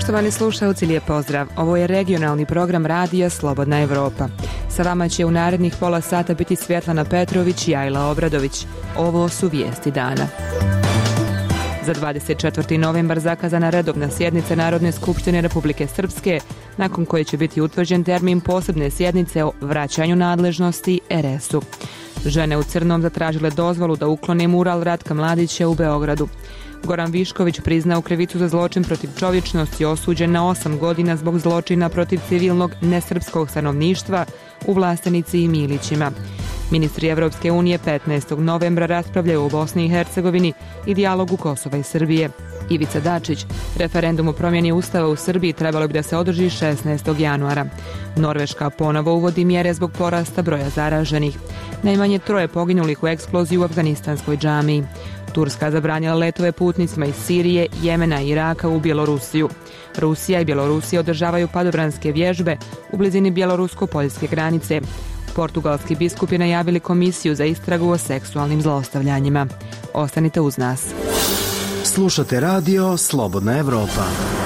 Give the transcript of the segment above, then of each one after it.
Poštovani slušalci, lijep pozdrav. Ovo je regionalni program radija Slobodna Evropa. Sa vama će u narednih pola sata biti Svjetlana Petrović i Ajla Obradović. Ovo su vijesti dana. Za 24. novembar zakazana redovna sjednica Narodne skupštine Republike Srpske, nakon koje će biti utvrđen termin posebne sjednice o vraćanju nadležnosti RS-u. Žene u crnom zatražile dozvolu da uklone mural Ratka Mladića u Beogradu. Goran Višković priznao krivicu za zločin protiv čovječnosti, osuđen na 8 godina zbog zločina protiv civilnog nesrpskog stanovništva u Vlastenici i Milićima. Ministri Evropske unije 15. novembra raspravljaju o Bosni i Hercegovini i dijalogu Kosova i Srbije. Ivica Dačić, referendum o promjeni Ustava u Srbiji trebalo bi da se održi 16. januara. Norveška ponovo uvodi mjere zbog porasta broja zaraženih. Najmanje 3 poginulih u eksploziji u afganistanskoj džamiji. Turska zabranila letove putnicima iz Sirije, Jemena i Iraka u Bjelorusiju. Rusija i Bjelorusija održavaju padobranske vježbe u blizini bjelorusko-poljske granice. Portugalski biskupi najavili komisiju za istragu o seksualnim zlostavljanjima. Ostanite uz nas. Slušate radio Slobodna Evropa.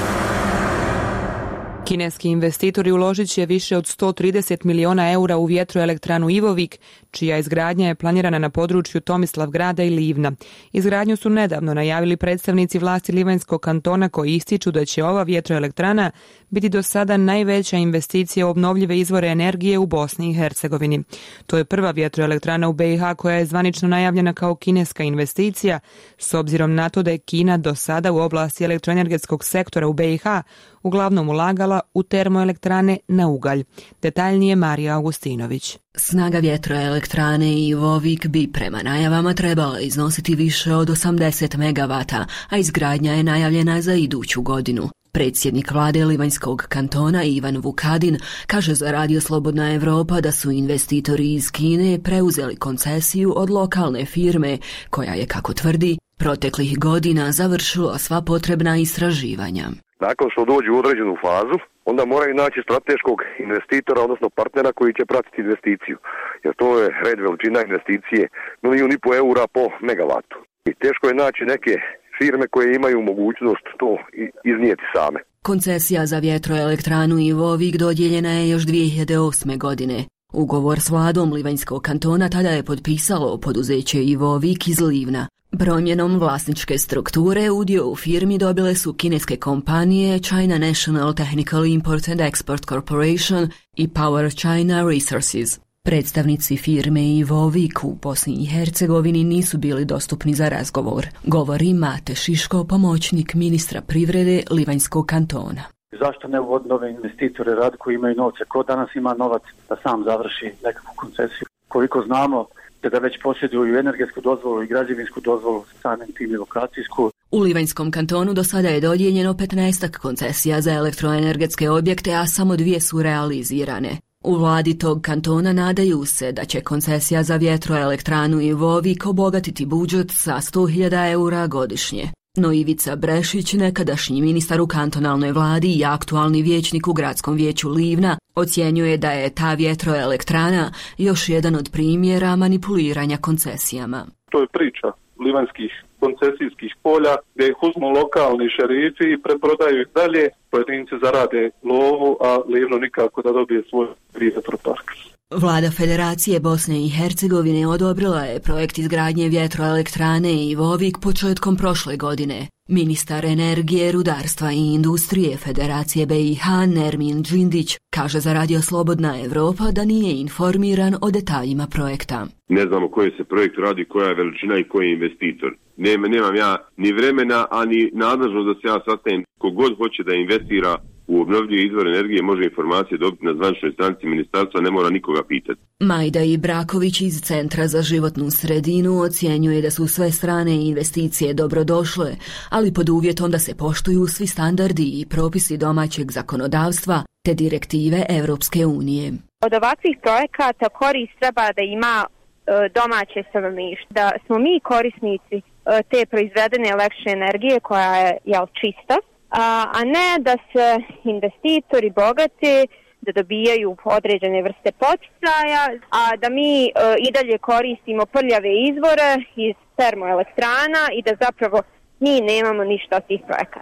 Kineski investitori uložit će više od 130 miliona eura u vjetroelektranu Ivovik, čija izgradnja je planirana na području Tomislavgrada i Livna. Izgradnju su nedavno najavili predstavnici vlasti Livanjskog kantona, koji ističu da će ova vjetroelektrana biti do sada najveća investicija u obnovljive izvore energije u Bosni i Hercegovini. To je prva vjetroelektrana u BiH koja je zvanično najavljena kao kineska investicija, s obzirom na to da je Kina do sada u oblasti elektroenergetskog sektora u BiH uglavnom ulagala u termoelektrane na ugalj. Detaljnije Marija Augustinović. Snaga vjetroelektrane Ivovik bi prema najavama trebala iznositi više od 80 megavata, a izgradnja je najavljena za iduću godinu. Predsjednik vlade Livanjskog kantona Ivan Vukadin kaže za radio Slobodna Evropa da su investitori iz Kine preuzeli koncesiju od lokalne firme koja je, kako tvrdi, proteklih godina završila sva potrebna istraživanja. Nakon što dođu u određenu fazu, onda moraju naći strateškog investitora, odnosno partnera koji će pratiti investiciju. Jer to je red veličina investicije, 1,5 milijuna eura po megavatu. I teško je naći neke firme koje imaju mogućnost to iznijeti same. Koncesija za vjetroelektranu Ivovik dodijeljena je još 2008. godine. Ugovor s vladom Livanjskog kantona tada je potpisalo poduzeće Ivovik iz Livna. Promjenom vlasničke strukture udio u firmi dobile su kineske kompanije China National Technical Import and Export Corporation i Power China Resources. Predstavnici firme Ivovik u Bosni i Hercegovini nisu bili dostupni za razgovor, govori Mate Šiško, pomoćnik ministra privrede Livanjskog kantona. Zašto ne uvoditi nove investitore rad koji imaju novce? Ko danas ima novac da sam završi nekakvu koncesiju? Koliko znamo da već posjeduju energetsku dozvolu i građevinsku dozvolu, samim tim i lokacijsku. U Livanjskom kantonu do sada je dodijeljeno 15 koncesija za elektroenergetske objekte, a samo 2 su realizirane. U vladi tog kantona nadaju se da će koncesija za vjetroelektranu Ivovik obogatiti budžet sa 100.000 eura godišnje. No Ivica Brešić, nekadašnji ministar u kantonalnoj vladi i aktualni vijećnik u gradskom vijeću Livna, ocjenjuje da je ta vjetroelektrana još jedan od primjera manipuliranja koncesijama. To je priča livanjskih koncesijskih polja gdje ih uzmu lokalni šerifi i preprodaju ih dalje, pojedinci zarade lovu, a Livno nikako da dobije svoj vjetropark. Vlada Federacije Bosne i Hercegovine odobrila je projekt izgradnje vjetroelektrane Ivovik početkom prošle godine. Ministar energije, rudarstva i industrije Federacije BiH Nermin Džindić kaže za radio Slobodna Evropa da nije informiran o detaljima projekta. Ne znamo koji se projekt radi, koja je veličina i koji je investitor. Nemam ja ni vremena, ani nadležnost da se ja sastajem. Kogod hoće da investira u obnovljive izvore energije može informacije dobiti na zvaničnoj stranici ministarstva, ne mora nikoga pitati. Majda Ibraković iz Centra za životnu sredinu ocjenjuje da su sve strane investicije dobrodošle, ali pod uvjetom da se poštuju svi standardi i propisi domaćeg zakonodavstva te direktive Evropske unije. Od ovakvih projekata korist treba da ima domaće stanovništvo, da smo mi korisnici te proizvedene električne energije koja je čista, a ne da se investitori bogati, da dobijaju određene vrste poticaja, a da mi i dalje koristimo prljave izvore iz termoelektrana i da zapravo mi nemamo ništa od tih projekata.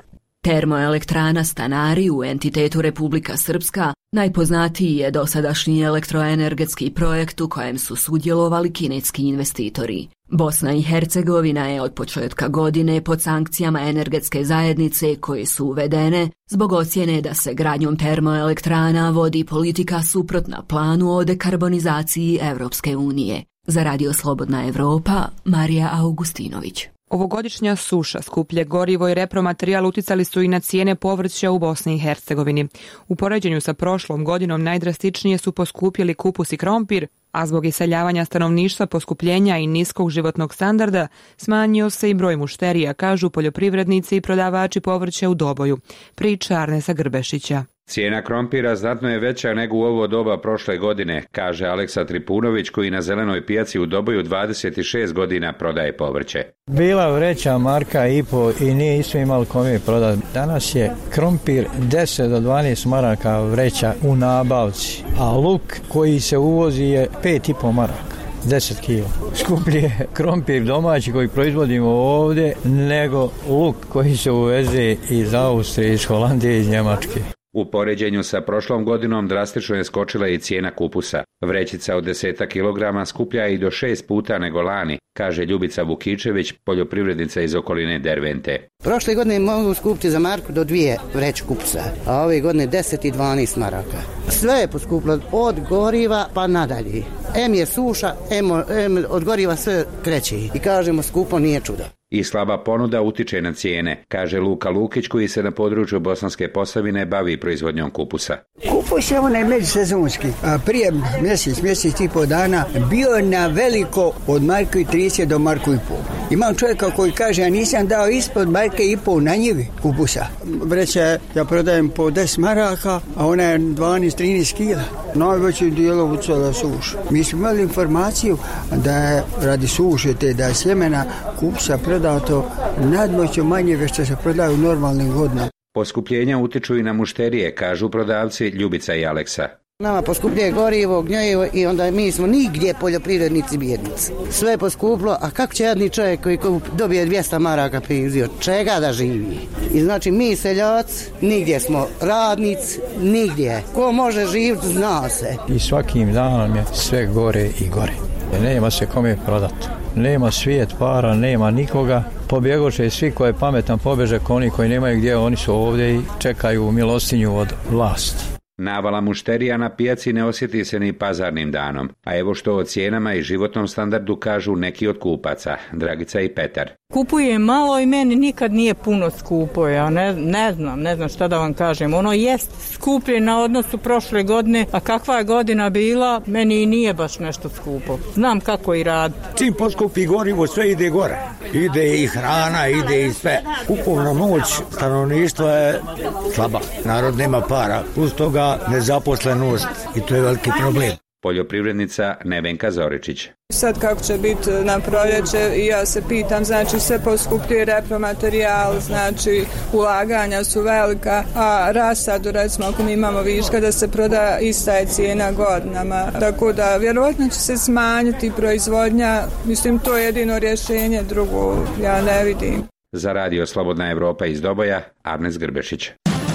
Termoelektrana Stanari u entitetu Republika Srpska najpoznatiji je dosadašnji elektroenergetski projekt u kojem su sudjelovali kinetski investitori. Bosna i Hercegovina je od početka godine pod sankcijama energetske zajednice koje su uvedene zbog ocjene da se gradnjom termoelektrana vodi politika suprotna planu o dekarbonizaciji Evropske unije. Za Radio Slobodna Evropa, Marija Augustinović. Ovogodišnja suša, skuplje gorivo i repromaterijal uticali su i na cijene povrća u Bosni i Hercegovini. U poređenju sa prošlom godinom najdrastičnije su poskupjeli kupus i krompir, a zbog iseljavanja stanovništva, poskupljenja i niskog životnog standarda smanjio se i broj mušterija, kažu poljoprivrednici i prodavači povrća u Doboju. Priča Arnesa Grbešića. Cijena krompira znatno je veća nego u ovo doba prošle godine, kaže Aleksa Tripunović koji na zelenoj pijaci u Doboju 26 godina prodaje povrće. Bila vreća marka i po i nije isto imali kome prodati. Danas je krompir 10 do 12 maraka vreća u nabavci, a luk koji se uvozi je 5,5 maraka. 10 kila. Skuplji je krompir domaći koji proizvodimo ovdje nego luk koji se uveze iz Austrije, iz Holandije i iz Njemačke. U poređenju sa prošlom godinom drastično je skočila i cijena kupusa. Vrećica od 10 kilograma skuplja i do 6 puta nego lani, kaže Ljubica Vukičević, poljoprivrednica iz okoline Dervente. Prošle godine mogu skupiti za marku do 2 vreće kupusa, a ove godine 10 i 12 maraka. Sve je poskupilo od goriva pa nadalje. Em je suša, em od goriva sve kreće. I kažemo skupo nije čudo. I slaba ponuda utiče na cijene, kaže Luka Lukić koji se na području Bosanske Posavine bavi proizvodnjom kupusa. Kupus je onaj međusezonski. Prije mjesec i pol dana bio na veliko od marku i 30 do marku i pol. Imam čovjeka koji kaže, ja nisam dao ispod marke i pol na njivi kupusa. Vreća ja prodajem po 10 maraka, a ona je 12-13 kila. Najveći dijelo ucala suša. Mi smo imali informaciju da je radi suše te da je sjemena kupusa prodato nadmoćno manje već što se prodaju u normalnim godinama. Poskupljenja utiču i na mušterije, kažu prodavci Ljubica i Aleksa. Nama poskupljuje gorivo, gnjojivo i onda mi smo nigdje poljoprivrednici bijednici. Sve je poskuplo, a kako će jedni čovjek koji dobije 200 maraka penziju, od čega da živi? I znači mi seljaci, nigdje smo radnici, nigdje. Ko može živjeti, zna se. I svakim danom je sve gore i gore. Nema se kome prodati. Nema svijet para, nema nikoga. Pobjegoše svi koji je pametan pobeže, oni koji nemaju gdje, oni su ovdje i čekaju milostinju od vlasti. Navala mušterija na pijaci ne osjeti se ni pazarnim danom, a evo što o cijenama i životnom standardu kažu neki od kupaca, Dragica i Petar. Kupuje malo i meni nikad nije puno skupo, ja ne znam šta da vam kažem. Ono jest skuplje na odnosu prošle godine, a kakva je godina bila, meni i nije baš nešto skupo. Znam kako i rad. Čim poskupi gorivo, sve ide gore. Ide i hrana, ide i sve. Kupovna moć stanovništva je slaba. Narod nema para. Uz toga nezaposlenost i to je veliki problem. Poljoprivrednica Nevenka Zoričić. Sad kako će biti na proljeće i ja se pitam, znači sve poskupljuje repromaterijal, znači ulaganja su velika, a rasadu recimo ako mi imamo viška da se proda ista je cijena godinama, tako da vjerojatno će se smanjiti proizvodnja, mislim to je jedino rješenje, drugo ja ne vidim. Za Radio Slobodna Evropa iz Doboja, Arnes Grbešić.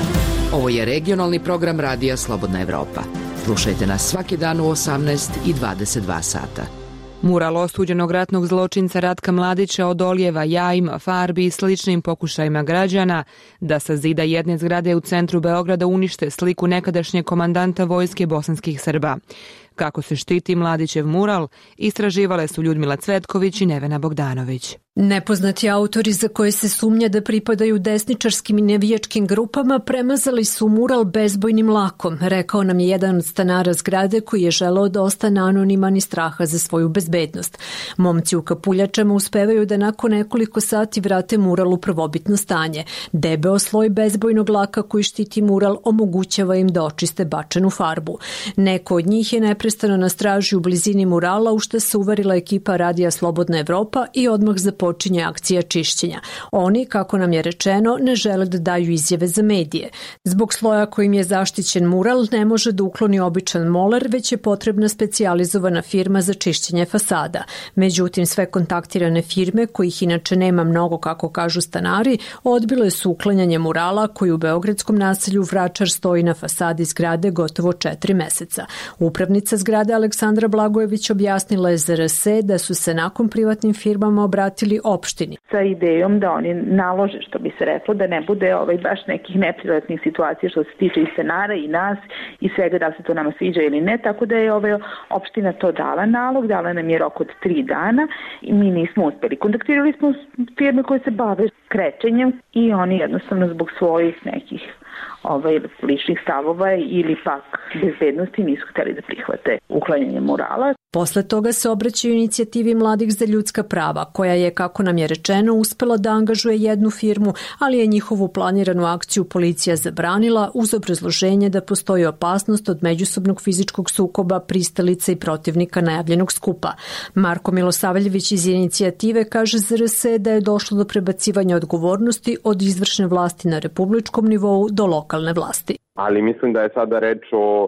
Ovo je regionalni program Radija Slobodna Evropa. Slušajte nas svaki dan u 18 i 22 sata. Mural osuđenog ratnog zločinca Ratka Mladića odolijeva jajima, farbi i sličnim pokušajima građana da sa zida jedne zgrade u centru Beograda unište sliku nekadašnjeg komandanta vojske bosanskih Srba. Kako se štiti Mladićev mural, istraživale su Ljudmila Cvetković i Nevena Bogdanović. Nepoznati autori za koje se sumnja da pripadaju desničarskim i navijačkim grupama premazali su mural bezbojnim lakom, rekao nam je jedan od stanara zgrade koji je želeo da ostane anoniman i straha za svoju bezbednost. Momci u kapuljačama uspevaju da nakon nekoliko sati vrate mural u prvobitno stanje. Debeo sloj bezbojnog laka koji štiti mural omogućava im da očiste bačenu farbu. Neko od njih je neprestano na straži u blizini murala, u što se uverila ekipa Radija Slobodna Evropa i odmah započinje akcija čišćenja. Oni, kako nam je rečeno, ne žele da daju izjave za medije. Zbog sloja kojim je zaštićen mural ne može da ukloni običan moler, već je potrebna specijalizovana firma za čišćenje fasada. Međutim, sve kontaktirane firme, kojih inače nema mnogo, kako kažu stanari, odbile su uklanjanje murala koji u beogradskom naselju Vračar stoji na fasadi zgrade gotovo 4 meseca. Upravnica zgrade Aleksandra Blagojević objasnila je ZRS da su se nakon privatnim firmama obratili opštini. Sa idejom da oni nalože, što bi se reklo, da ne bude baš nekih neprijatnih situacija što se tiče i stanara i nas i svega, da se to nama sviđa ili ne, tako da je opština to dala nalog, dala nam je rok od 3 dana i mi nismo uspeli. Kontaktirali smo firme koje se bave krečenjem i oni jednostavno zbog svojih nekih ličnih stavova ili pak bezbednosti nisu hteli da prihvate uklanjanje murala. Posle toga se obraćaju inicijativi Mladih za ljudska prava, koja je, kako nam je rečeno, uspela da angažuje jednu firmu, ali je njihovu planiranu akciju policija zabranila uz obrazloženje da postoji opasnost od međusobnog fizičkog sukoba pristalica i protivnika najavljenog skupa. Marko Milosavljević iz inicijative kaže ZRS da je došlo do prebacivanja odgovornosti od izvršne vlasti na republičkom nivou do lokalne vlasti. Ali mislim da je sada reč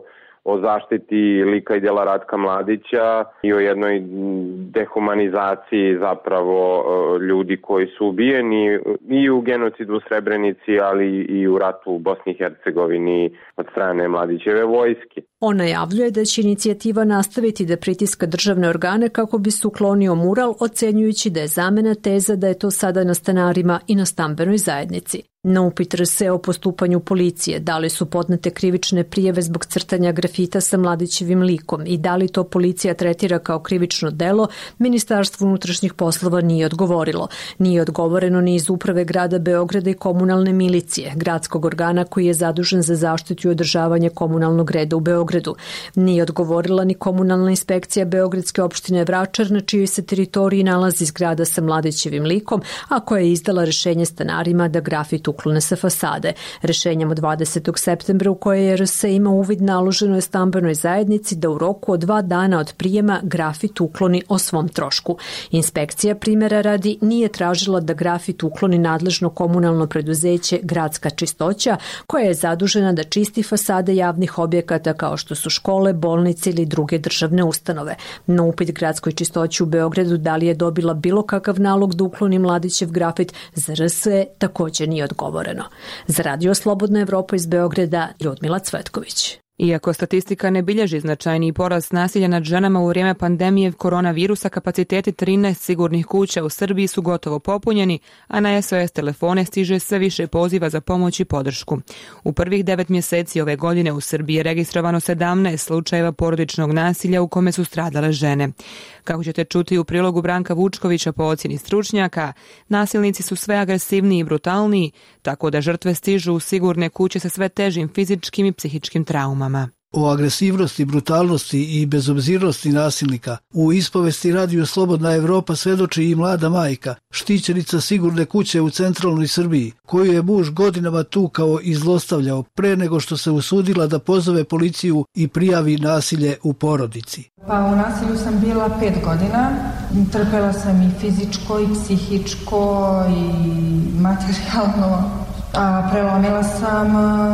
o zaštiti lika i djela Ratka Mladića i o jednoj dehumanizaciji zapravo ljudi koji su ubijeni i u genocidu u Srebrenici, ali i u ratu u Bosni i Hercegovini od strane Mladićeve vojske. On najavljuje da će inicijativa nastaviti da pritiska državne organe kako bi se uklonio mural, ocenjujući da je zamena teza da je to sada na stanarima i na stambenoj zajednici. Na upit RS o postupanju policije, da li su podnete krivične prijave zbog crtanja grafita sa Mladićevim likom i da li to policija tretira kao krivično delo, Ministarstvo unutrašnjih poslova nije odgovorilo. Nije odgovoreno ni iz uprave grada Beograda i komunalne milicije, gradskog organa koji je zadužen za zaštitu i održavanje komunalnog reda u Beogradu. Nije odgovorila ni komunalna inspekcija Beogradske opštine Vračar, na čijoj se teritoriji nalazi zgrada sa Mladićevim likom, a koja je izdala rešenje stanarima da grafit uklone sa fasade. Rešenjem od 20. septembra u koje je RS ima uvid naloženo je stambenoj zajednici da u roku od 2 dana od prijema grafit ukloni o svom trošku. Inspekcija, primjera radi, nije tražila da grafit ukloni nadležno komunalno preduzeće Gradska čistoća, koja je zadužena da čisti fasade javnih objekata kao što su škole, bolnice ili druge državne ustanove. Na upit Gradskoj čistoći u Beogradu da li je dobila bilo kakav nalog da ukloni Mladićev grafit, za RS također nije odgovoreno. Za Radio Slobodna Evropa iz Beograda, Ljudmila Cvetković. Iako statistika ne bilježi značajniji porast nasilja nad ženama u vrijeme pandemije koronavirusa, kapaciteti 13 sigurnih kuća u Srbiji su gotovo popunjeni, a na SOS telefone stiže sve više poziva za pomoć i podršku. U prvih 9 mjeseci ove godine u Srbiji je registrovano 17 slučajeva porodičnog nasilja u kome su stradale žene. Kako ćete čuti u prilogu Branka Vučkovića, po ocjeni stručnjaka, nasilnici su sve agresivniji i brutalniji, tako da žrtve stižu u sigurne kuće sa sve težim fizičkim i psihičkim traumama. O agresivnosti, brutalnosti i bezobzirnosti nasilnika u ispovesti Radio Slobodna Evropa svedoči i mlada majka, štićenica sigurne kuće u centralnoj Srbiji, koju je muž godinama tukao i zlostavljao pre nego što se usudila da pozove policiju i prijavi nasilje u porodici. Pa u nasilju sam bila 5 godina, trpela sam i fizičko i psihičko i materijalno, a prelomila sam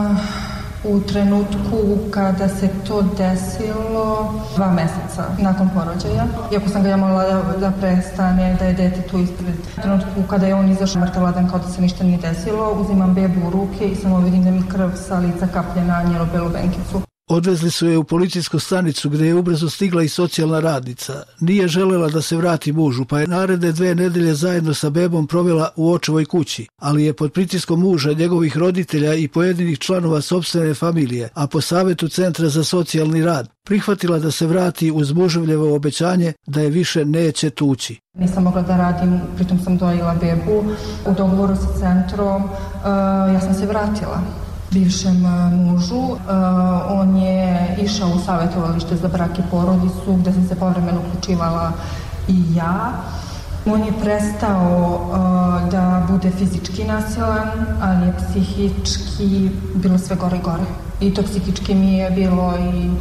u trenutku kada se to desilo 2 mjeseca nakon porođaja. Iako sam ga ja molila da prestane, da je dete tu ispred. U trenutku kada je on izašao mrtvadan kao da se ništa nije desilo, uzimam bebu u ruke i samo vidim da mi krv sa lica kaplje na njelo-belu benkicu. Odvezli su je u policijsku stanicu gdje je ubrzo stigla i socijalna radnica. Nije želela da se vrati mužu, pa je naredne 2 nedelje zajedno sa bebom provela u očevoj kući, ali je pod pritiskom muža, njegovih roditelja i pojedinih članova sopstvene familije, a po savjetu Centra za socijalni rad, prihvatila da se vrati uz muževljevo obećanje da je više neće tući. Nisam mogla da radim, pritom sam dojila bebu. U dogovoru sa centrom ja sam se vratila bivšem mužu. On je išao u savjetovalište za brak i porodicu gdje sam se povremeno uključivala i ja. On je prestao da bude fizički nasilan, ali je psihički bilo sve gore i gore. I to psihički mi je bilo i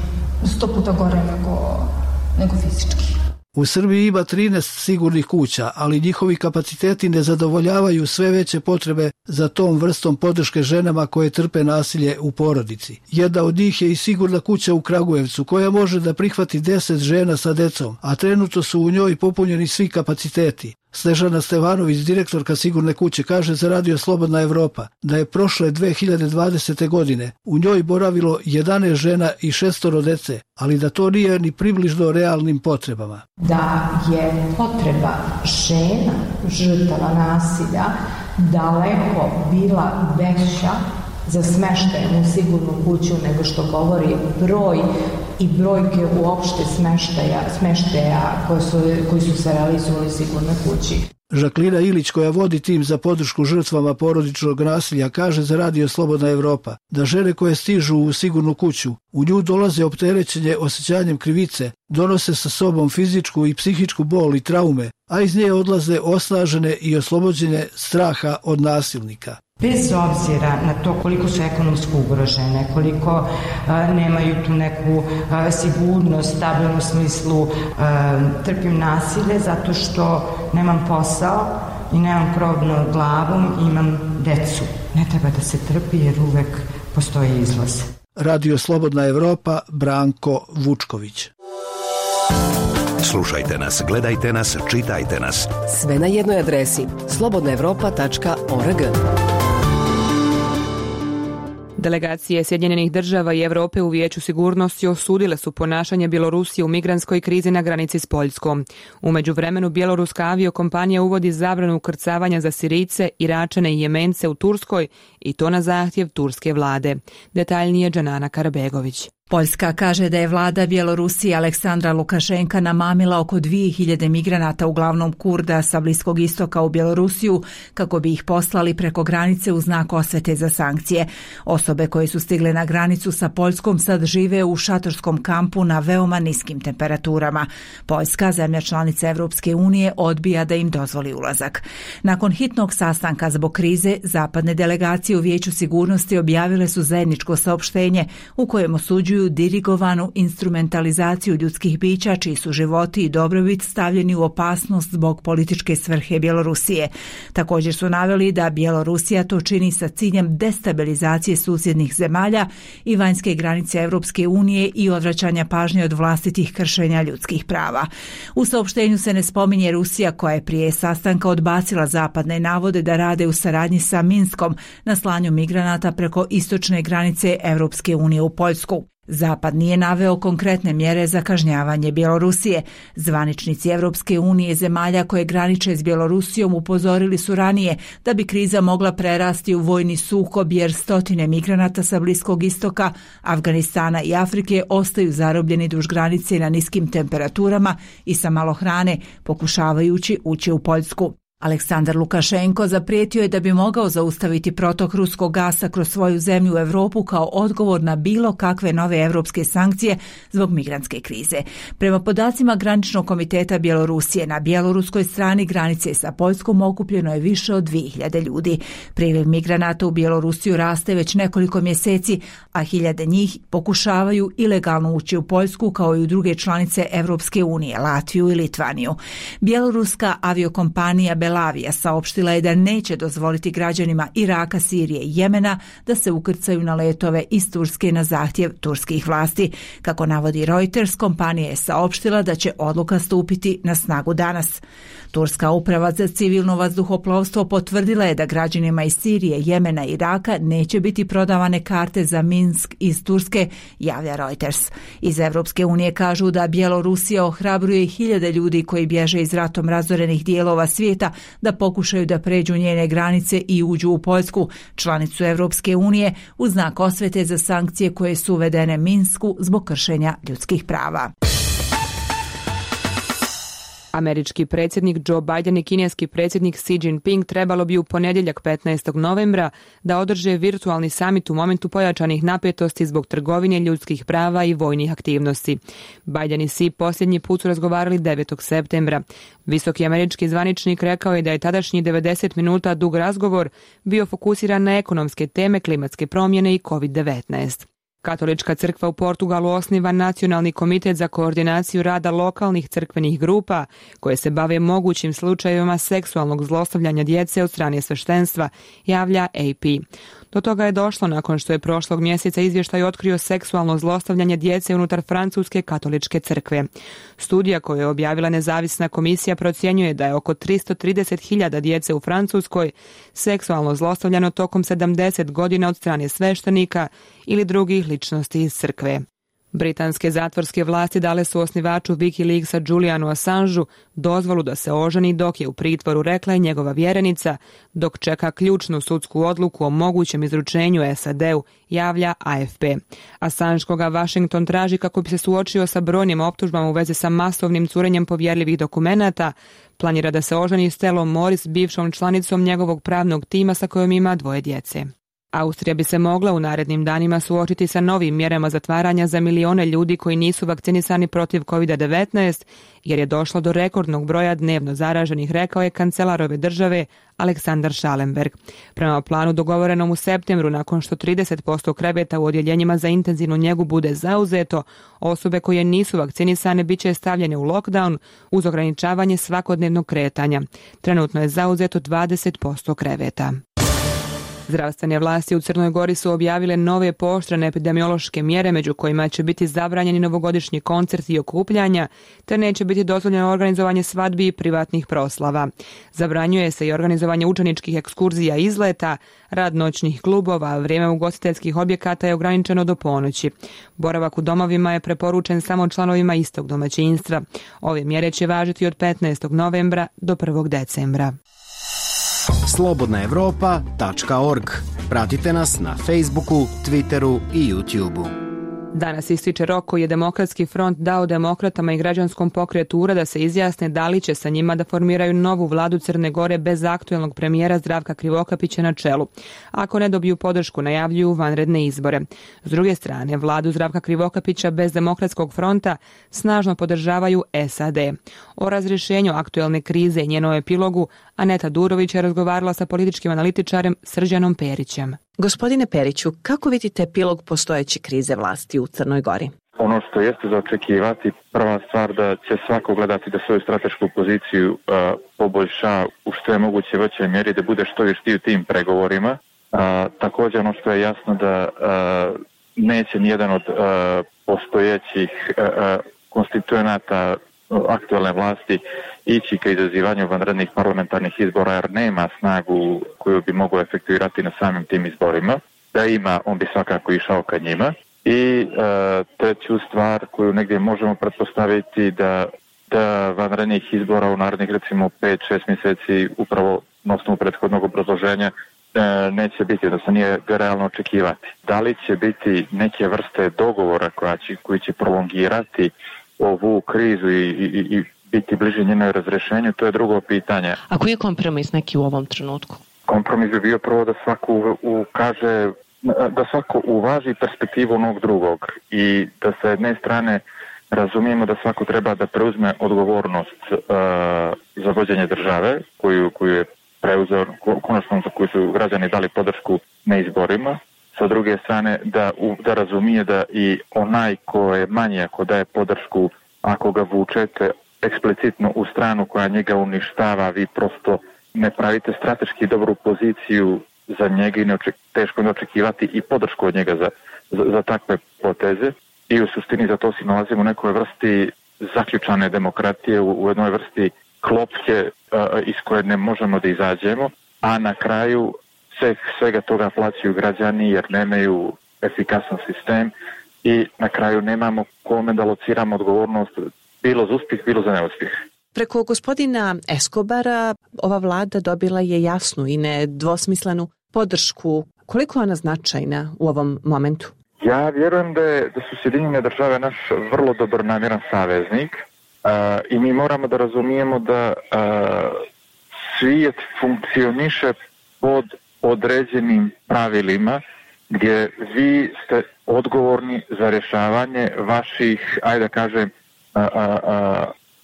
100 puta gore nego fizički. U Srbiji ima 13 sigurnih kuća, ali njihovi kapaciteti ne zadovoljavaju sve veće potrebe za tom vrstom podrške ženama koje trpe nasilje u porodici. Jedna od njih je i sigurna kuća u Kragujevcu, koja može da prihvati 10 žena sa decom, a trenutno su u njoj popunjeni svi kapaciteti. Snežana Stevanović, direktorka sigurne kuće, kaže za Radio Slobodna Evropa da je prošle 2020. godine u njoj boravilo 11 žena i 6 dece, ali da to nije ni približno realnim potrebama. Da je potreba žena žrtava nasilja daleko bila veća za smeštaj u sigurnu kuću nego što govori broj i brojke uopšte smeštaja koji su se realizovali u sigurnoj kući. Žaklina Ilić, koja vodi tim za podršku žrtvama porodičnog nasilja, kaže za Radio Slobodna Evropa da žene koje stižu u sigurnu kuću u nju dolaze opterećenje osjećanjem krivice, donose sa sobom fizičku i psihičku bol i traume, a iz nje odlaze osnažene i oslobođene straha od nasilnika. Bez obzira na to koliko su ekonomsko ugrožene, koliko nemaju tu neku sigurnost, stabilnu smislu, trpim nasilje zato što nemam posao i nemam krov nad glavom i imam decu. Ne treba da se trpi jer uvek postoji izlaz. Radio Slobodna Evropa, Branko Vučković. Slušajte nas, gledajte nas, čitajte nas. Sve na jednoj adresi slobodnaevropa.org. Delegacije Sjedinjenih država i Evrope u Vijeću sigurnosti osudile su ponašanje Bjelorusije u migrantskoj krizi na granici s Poljskom. U međuvremenu bjeloruska aviokompanija uvodi zabranu ukrcavanja za Sirijce, Iračane i Jemence u Turskoj i to na zahtjev turske vlade. Detaljnije Džanana Karabegović. Poljska kaže da je vlada Bjelorusije Aleksandra Lukašenka namamila oko 2000 migranata, uglavnom Kurda sa Bliskog istoka u Bjelorusiju, kako bi ih poslali preko granice u znak osvete za sankcije. Osobe koje su stigle na granicu sa Poljskom sad žive u šatorskom kampu na veoma niskim temperaturama. Poljska, zemlja članica Evropske unije, odbija da im dozvoli ulazak. Nakon hitnog sastanka zbog krize, zapadne delegacije u Vijeću sigurnosti objavile su zajedničko saopštenje u kojem osuđuju dirigovanu instrumentalizaciju ljudskih bića čiji su životi i dobrobit stavljeni u opasnost zbog političke svrhe Bjelorusije. Također su naveli da Bjelorusija to čini sa ciljem destabilizacije susjednih zemalja i vanjske granice Evropske unije i odvraćanja pažnje od vlastitih kršenja ljudskih prava. U saopštenju se ne spominje Rusija, koja je prije sastanka odbacila zapadne navode da rade u saradnji sa Minskom na slanju migranata preko istočne granice Evropske unije u Poljsku. Zapad nije naveo konkretne mjere za kažnjavanje Bjelorusije. Zvaničnici Evropske unije zemalja koje graniče s Bjelorusijom upozorili su ranije da bi kriza mogla prerasti u vojni sukob jer stotine migranata sa Bliskog istoka, Afganistana i Afrike ostaju zarobljeni duž granice na niskim temperaturama i sa malo hrane, pokušavajući ući u Poljsku. Aleksandar Lukašenko zaprijetio je da bi mogao zaustaviti protok ruskog gasa kroz svoju zemlju u Europu kao odgovor na bilo kakve nove evropske sankcije zbog migrantske krize. Prema podacima Graničnog komiteta Bjelorusije, na bjeloruskoj strani granice sa Poljskom okupljeno je više od 2000 ljudi. Priliv migranata u Bjelorusiju raste već nekoliko mjeseci, a hiljade njih pokušavaju ilegalno ući u Poljsku kao i u druge članice Evropske unije, Latviju i Litvaniju. Bjeloruska aviokompanija Belavija saopštila je da neće dozvoliti građanima Iraka, Sirije i Jemena da se ukrcaju na letove iz Turske na zahtjev turskih vlasti. Kako navodi Reuters, kompanija je saopštila da će odluka stupiti na snagu danas. Turska uprava za civilno vazduhoplovstvo potvrdila je da građanima iz Sirije, Jemena i Iraka neće biti prodavane karte za Minsk iz Turske, javlja Reuters. Iz Evropske unije kažu da Bjelorusija ohrabruje hiljade ljudi koji bježe iz ratom razorenih dijelova svijeta da pokušaju da pređu njene granice i uđu u Poljsku, članicu Evropske unije, u znak osvete za sankcije koje su uvedene Minsku zbog kršenja ljudskih prava. Američki predsjednik Joe Biden i kineski predsjednik Xi Jinping trebalo bi u ponedjeljak 15. novembra da održe virtualni samit u momentu pojačanih napetosti zbog trgovine, ljudskih prava i vojnih aktivnosti. Biden i Xi posljednji put su razgovarali 9. septembra. Visoki američki zvaničnik rekao je da je tadašnji 90 minuta dug razgovor bio fokusiran na ekonomske teme, klimatske promjene i COVID-19. Katolička crkva u Portugalu osniva Nacionalni komitet za koordinaciju rada lokalnih crkvenih grupa koje se bave mogućim slučajevima seksualnog zlostavljanja djece od strane sveštenstva, javlja AP. Do toga je došlo nakon što je prošlog mjeseca izvještaj otkrio seksualno zlostavljanje djece unutar Francuske katoličke crkve. Studija koju je objavila nezavisna komisija procjenjuje da je oko 330.000 djece u Francuskoj seksualno zlostavljano tokom 70 godina od strane sveštenika ili drugih ličnosti iz crkve. Britanske zatvorske vlasti dale su osnivaču Wikileaksa Julianu Assangeu dozvolu da se oženi dok je u pritvoru, rekla je njegova vjerenica, dok čeka ključnu sudsku odluku o mogućem izručenju SAD-u, javlja AFP. Assange, koga Washington traži kako bi se suočio sa brojnim optužbama u vezi sa masovnim curenjem povjerljivih dokumenata, planira da se oženi s Stellom Morris, bivšom članicom njegovog pravnog tima sa kojom ima 2 djece. Austrija bi se mogla u narednim danima suočiti sa novim mjerama zatvaranja za milione ljudi koji nisu vakcinisani protiv COVID-19, jer je došlo do rekordnog broja dnevno zaraženih, rekao je kancelar ove države Aleksandar Schallenberg. Prema planu dogovorenom u septembru, nakon što 30% kreveta u odjeljenjima za intenzivnu njegu bude zauzeto, osobe koje nisu vakcinisane bit će stavljene u lockdown uz ograničavanje svakodnevnog kretanja. Trenutno je zauzeto 20% kreveta. Zdravstvene vlasti u Crnoj Gori su objavile nove pooštrene epidemiološke mjere, među kojima će biti zabranjeni novogodišnji koncerti i okupljanja, te neće biti dozvoljeno organizovanje svadbi i privatnih proslava. Zabranjuje se i organizovanje učeničkih ekskurzija i izleta, rad noćnih klubova, a vrijeme ugostiteljskih objekata je ograničeno do ponoći. Boravak u domovima je preporučen samo članovima istog domaćinstva. Ove mjere će važiti od 15. novembra do 1. decembra. slobodnaevropa.org. Pratite nas na Facebooku, Twitteru i YouTubeu. Danas ističe rok koji je Demokratski front dao demokratama i građanskom pokretu URA da se izjasne da li će sa njima da formiraju novu vladu Crne Gore bez aktuelnog premijera Zdravka Krivokapića na čelu. Ako ne dobiju podršku, najavljuju vanredne izbore. S druge strane, vladu Zdravka Krivokapića bez Demokratskog fronta snažno podržavaju SAD. O razrješenju aktuelne krize i njenom epilogu Aneta Durović je razgovarala sa političkim analitičarem Srđanom Perićem. Gospodine Periću, kako vidite epilog postojeće krize vlasti u Crnoj Gori? Ono što jeste za očekivati, prva stvar da će svako gledati da svoju stratešku poziciju poboljša u što je moguće većoj mjeri, da bude što vještiji u tim pregovorima. Također ono što je jasno da neće nijedan od postojećih konstituenata aktualne vlasti ići ka izazivanju vanrednih parlamentarnih izbora jer nema snagu koju bi mogao efektuirati na samim tim izborima. Da ima, on bi svakako išao ka njima. I treću stvar koju negdje možemo pretpostaviti da vanrednih izbora u narednih recimo 5-6 mjeseci upravo na osnovu prethodnog obrazloženja neće biti, da se nije realno očekivati. Da li će biti neke vrste dogovora koji će prolongirati ovu krizu i biti bliži njenoj razrešenju, to je drugo pitanje. A koji je kompromis neki u ovom trenutku? Kompromis bi bio prvo da svako kaže, da svako uvaži perspektivu onog drugog i da sa jedne strane razumijemo da svako treba da preuzme odgovornost za vođenje države koju je preuzeo, konačno za koju su građani dali podršku na izborima. Sa druge strane da razumije da i onaj ko je manji ako daje podršku, ako ga vučete eksplicitno u stranu koja njega uništava, vi prosto ne pravite strateški dobru poziciju za njega i teško ne očekivati i podršku od njega za takve poteze. I u suštini za to se nalazimo u nekoj vrsti zaključane demokratije, u jednoj vrsti klopke iz koje ne možemo da izađemo, a na kraju svega toga plaćaju građani jer nemaju efikasan sistem i na kraju nemamo kome da lociramo odgovornost bilo za uspjeh, bilo za neuspjeh. Preko gospodina Escobara ova vlada dobila je jasnu i nedvosmislenu podršku. Koliko je ona značajna u ovom momentu? Ja vjerujem da su Sjedinjene Države naš vrlo dobronamjeran saveznik i mi moramo da razumijemo da svijet funkcioniše pod određenim pravilima gdje vi ste odgovorni za rješavanje vaših, ajde da kažem,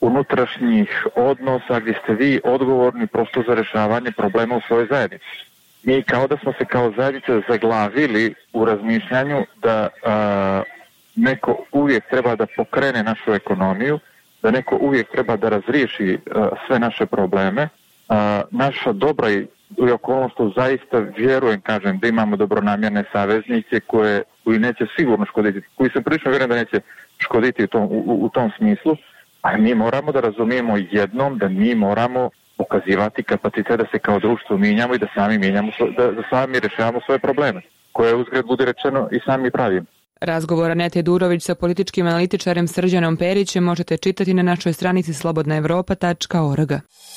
unutrašnjih odnosa gdje ste vi odgovorni prosto za rješavanje problema u svojoj zajednici. mi kao da smo se kao zajednica zaglavili u razmišljanju da neko uvijek treba da pokrene našu ekonomiju, da neko uvijek treba da razriješi sve naše probleme. Naša dobra i okolnost, zaista vjerujem, kažem, da imamo dobronamjerne saveznike koji neće sigurno škoditi, koji sam prilično vjerujem da neće škoditi u tom smislu, a mi moramo da razumijemo jednom da mi moramo pokazivati kapacitet da se kao društvo mijenjamo i da sami rješavamo svoje probleme, koje uzgred bude rečeno i sami pravimo. Razgovor Anete Durović sa političkim analitičarem Srđanom Perićem možete čitati na našoj stranici slobodnaevropa.org.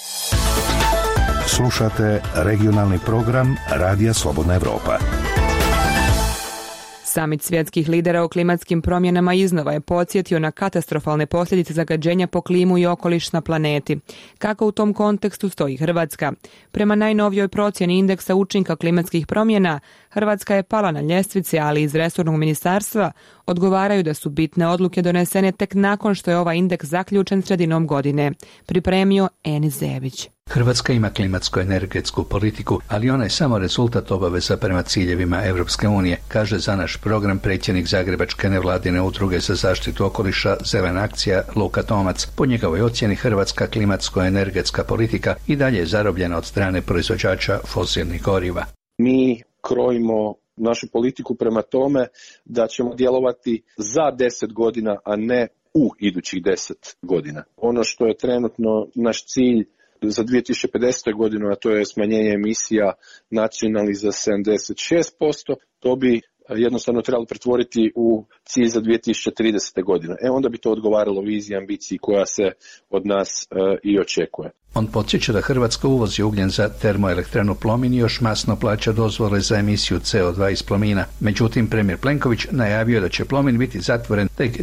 Slušate regionalni program Radija Slobodna Evropa. Samit svjetskih lidera o klimatskim promjenama iznova je podsjetio na katastrofalne posljedice zagađenja po klimu i okoliš na planeti. Kako u tom kontekstu stoji Hrvatska? Prema najnovijoj procjeni indeksa učinka klimatskih promjena, Hrvatska je pala na ljestvici, ali iz resornog ministarstva odgovaraju da su bitne odluke donesene tek nakon što je ovaj indeks zaključen sredinom godine. Pripremio Enis Zebić. Hrvatska ima klimatsko-energetsku politiku, ali ona je samo rezultat obaveza prema ciljevima Europske unije, kaže za naš program predsjednik Zagrebačke nevladine udruge za zaštitu okoliša Zelena akcija Luka Tomac. Po njegovoj ocjeni hrvatska klimatsko-energetska politika i dalje je zarobljena od strane proizvođača fosilnih goriva. Mi krojimo našu politiku prema tome da ćemo djelovati za 10 godina, a ne u idućih 10 godina. Ono što je trenutno naš cilj za 2050. godinu, a to je smanjenje emisija nacionalnih za 76%, to bi jednostavno trebalo pretvoriti u cilj za 2030. godine. Onda bi to odgovaralo viziji, ambiciji koja se od nas i očekuje. On podsjeća da Hrvatska uvozi ugljen za termoelektranu Plomin i još masno plaća dozvole za emisiju CO2 iz Plomina. Međutim, premijer Plenković najavio da će Plomin biti zatvoren tek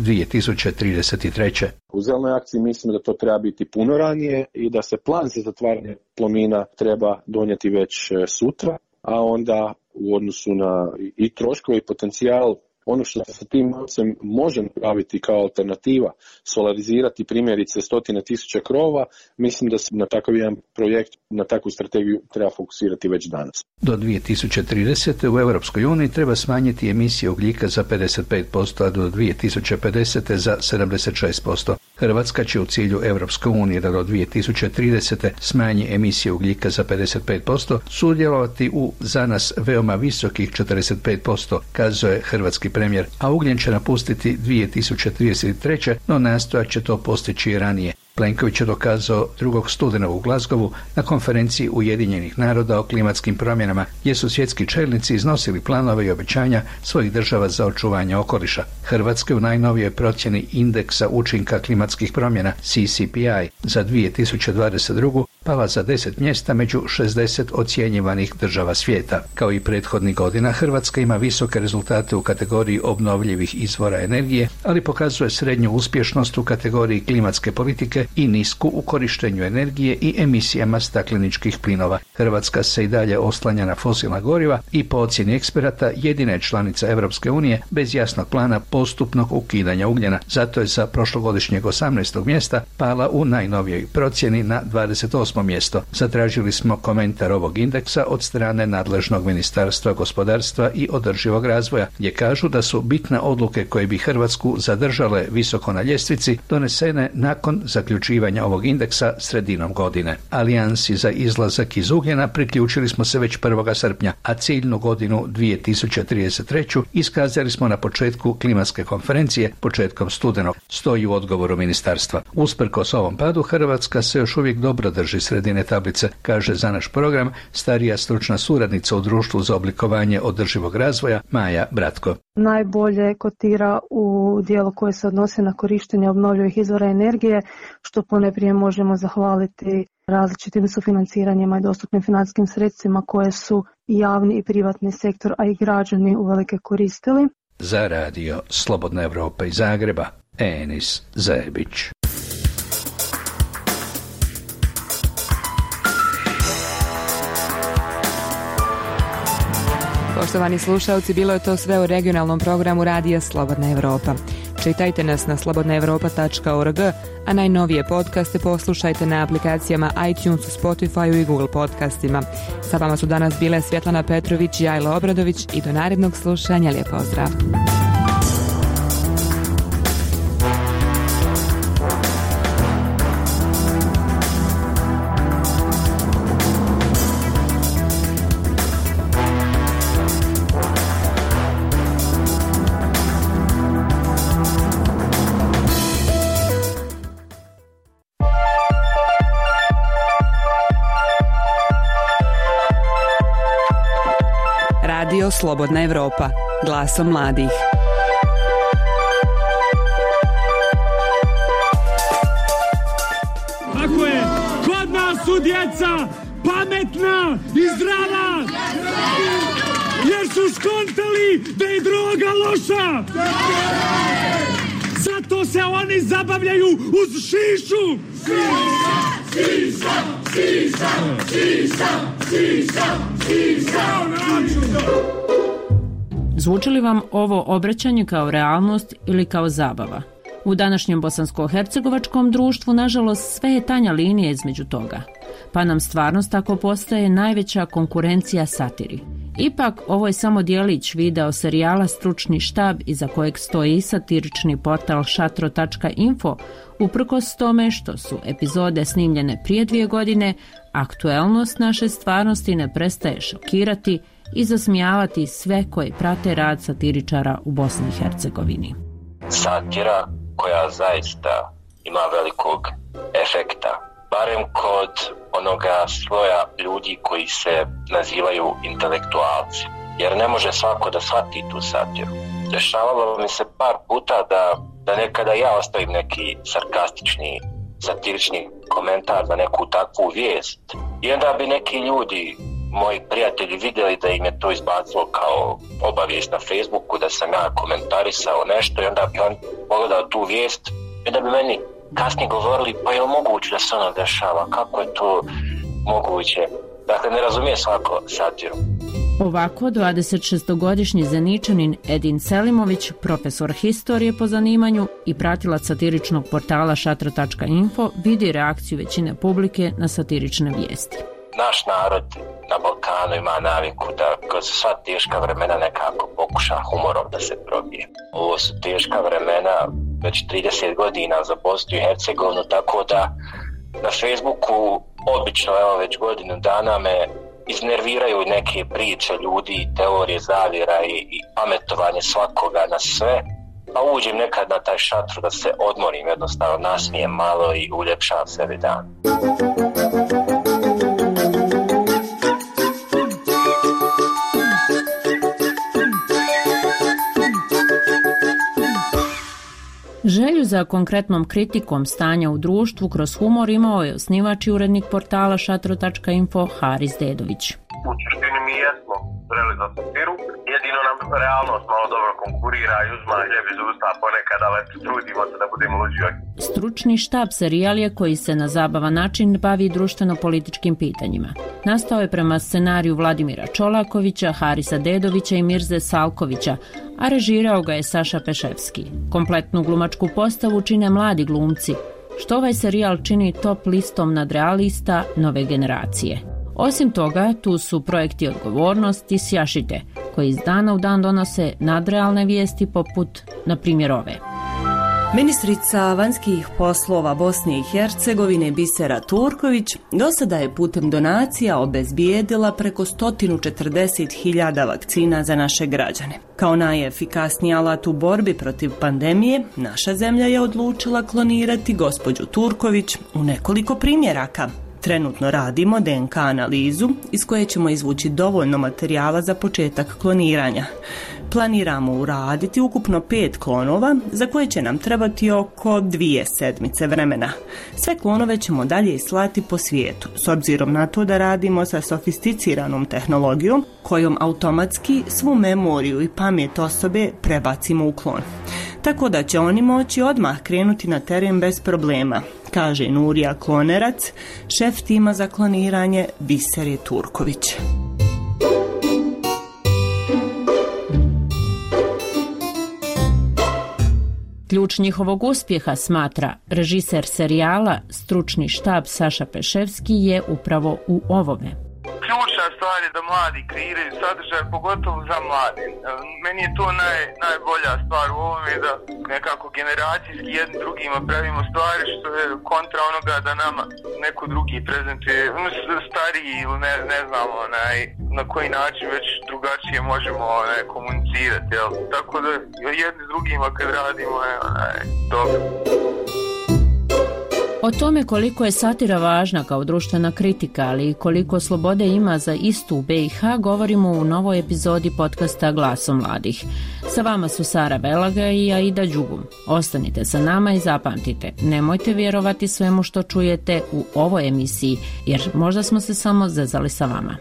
2033. U zelenoj akciji mislim da to treba biti puno ranije i da se plan za zatvaranje Plomina treba donijeti već sutra, a onda u odnosu na i troškove i potencijal, ono što se tim novcem može napraviti kao alternativa, solarizirati primjerice 100.000 krovova, mislim da se na takav jedan projekt, na takvu strategiju treba fokusirati već danas. Do 2030. u Europskoj uniji treba smanjiti emisije ugljika za 55%, a do 2050. za 76%. Hrvatska će u cilju Europske unije da do 2030. smanji emisije ugljika za 55% sudjelovati u za nas veoma visokih 45%, kazuje hrvatski premijer, a ugljen će napustiti 2033. no nastojat će to postići ranije. Plenković je dokazao 2. studenog u Glasgowu na konferenciji Ujedinjenih naroda o klimatskim promjenama, gdje su svjetski čelnici iznosili planove i obećanja svojih država za očuvanje okoliša. Hrvatska u najnovijoj procjeni indeksa učinka klimatskih promjena CCPI za 2022. pala za 10 mjesta među 60 ocjenjivanih država svijeta. Kao i prethodnih godina, Hrvatska ima visoke rezultate u kategoriji obnovljivih izvora energije, ali pokazuje srednju uspješnost u kategoriji klimatske politike i nisku u korištenju energije i emisijama stakleničkih plinova. Hrvatska se i dalje oslanja na fosilna goriva i po ocjeni eksperata jedina je članica Europske unije bez jasnog plana postupnog ukidanja ugljena. Zato je sa prošlogodišnjeg 18. mjesta pala u najnovijoj procjeni na 28. mjesto. Zatražili smo komentar ovog indeksa od strane nadležnog Ministarstva gospodarstva i održivog razvoja, gdje kažu da su bitne odluke koje bi Hrvatsku zadržale visoko na ljestvici donesene nakon zaključivanja ovog indeksa sredinom godine. Alijansi za izlazak iz ugljena priključili smo se već 1. srpnja, a ciljnu godinu 2033. iskazali smo na početku klimatske konferencije početkom studenog, stoji u odgovoru ministarstva. Usprkos ovom padu, Hrvatska se još uvijek dobro drži sredine tablice, kaže za naš program starija stručna suradnica u Društvu za oblikovanje održivog razvoja Maja Bratko. Najbolje kotira u dijelu koje se odnosi na korištenje obnovljivih izvora energije, što ponajprije možemo zahvaliti različitim sufinanciranjima i dostupnim financijskim sredstvima koje su i javni i privatni sektor, a i građani uvelike koristili. Za radio Slobodna Evropa iz Zagreba, Enis Zebić. Poštovani slušalci, bilo je to sve u regionalnom programu Radija Slobodna Evropa. Čitajte nas na slobodnaevropa.org, a najnovije podcaste poslušajte na aplikacijama iTunes, Spotify i Google podcastima. Sa vama su danas bile Svjetlana Petrović i Ajla Obradović i do narednog slušanja. Lijep pozdrav! Radio Slobodna Evropa, glasom mladih. Tako je, kod nas su djeca pametna i zdrava, jer su skontali da je droga loša. Zato se oni zabavljaju uz šišu. Zvuči li vam ovo obraćanje kao realnost ili kao zabava? U današnjem bosansko-hercegovačkom društvu, nažalost, sve je tanja linija između toga, pa nam stvarnost tako postaje najveća konkurencija satiri. Ipak, ovo je samo dijelić video serijala Stručni štab, iza kojeg stoji i satirični portal šatro.info, uprkos tome što su epizode snimljene prije 2 godine, aktuelnost naše stvarnosti ne prestaje šokirati i zasmijavati sve koji prate rad satiričara u Bosni i Hercegovini. Satira koja zaista ima velikog efekta, barem kod onoga sloja ljudi koji se nazivaju intelektualci, jer ne može svako da shvati tu satiru. Dešavalo mi se par puta da nekada ja ostavim neki sarkastični, satirični komentar na neku takvu vijest i onda bi neki ljudi, moji prijatelji, vidjeli da im je to izbacilo kao obavijest na Facebooku, da sam ja komentarisao nešto i onda bi on pogledao tu vijest i onda bi meni kasnije govorili, pa je li moguće da se ono dešava, kako je to moguće? Dakle, ne razumije svako satiru. Ovako, 26-godišnji Zeničanin Edin Selimović, profesor historije po zanimanju i pratilac satiričnog portala šatro.info, vidi reakciju većine publike na satirične vijesti. Naš narod na Balkanu ima naviku da kroz sva teška vremena nekako pokuša humorom da se probije. Ovo su teška vremena već 30 godina za Bosnu i Hercegovinu, tako da na Facebooku obično, evo već godinu dana me iznerviraju neke priče ljudi, teorije zavjera i pametovanje svakoga na sve, a uđem nekad na taj šatru da se odmorim, jednostavno nasmijem malo i uljepšam sebi dan. Želju za konkretnom kritikom stanja u društvu kroz humor imao je osnivač i urednik portala šatro.info Haris Dedović. U suštini mi jesmo zreli za satiru, jedino nam realnost malo dobro konkurira i uzma hljeb iz usta ponekad, ali trudimo se da budemo luđi. Stručni štab serijal je koji se na zabavan način bavi društveno-političkim pitanjima. Nastao je prema scenariju Vladimira Čolakovića, Harisa Dedovića i Mirze Salkovića, a režirao ga je Saša Peševski. Kompletnu glumačku postavu čine mladi glumci, što ovaj serijal čini top listom nadrealista nove generacije. Osim toga, tu su projekti Odgovornost i Sjašite, koji iz dana u dan donose nadrealne vijesti poput, na primjer, ove. Ministrica vanjskih poslova Bosne i Hercegovine Bisera Turković do sada je putem donacija obezbijedila preko 140.000 vakcina za naše građane. Kao najefikasniji alat u borbi protiv pandemije, naša zemlja je odlučila klonirati gospođu Turković u nekoliko primjeraka. Trenutno radimo DNK analizu iz koje ćemo izvući dovoljno materijala za početak kloniranja. Planiramo uraditi ukupno 5 klonova za koje će nam trebati oko 2 sedmice vremena. Sve klonove ćemo dalje slati po svijetu, s obzirom na to da radimo sa sofisticiranom tehnologijom kojom automatski svu memoriju i pamet osobe prebacimo u klon. Tako da će oni moći odmah krenuti na teren bez problema, kaže Nurija Klonerac, šef tima za kloniranje Bisere Turković. Ključ njihovog uspjeha, smatra režiser serijala Stručni štab Saša Peševski, je upravo u ovome. Ključna stvar je da mladi kreiraju sadržaj, pogotovo za mlade. Meni je to najbolja stvar u ovome, da nekako generacijski jedni drugima pravimo stvari, što je kontra onoga da nama neko drugi prezentuje, stariji ili ne znamo na koji način već drugačije možemo komunicirati. Jel? Tako da jedni s drugima kad radimo je dobro. O tome koliko je satira važna kao društvena kritika, ali i koliko slobode ima za istu u BiH, govorimo u novoj epizodi podcasta Glasom mladih. Sa vama su Sara Velaga i Aida Đugum. Ostanite sa nama i zapamtite, nemojte vjerovati svemu što čujete u ovoj emisiji, jer možda smo se samo zezali sa vama.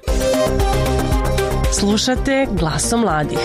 Slušate Glasom mladih.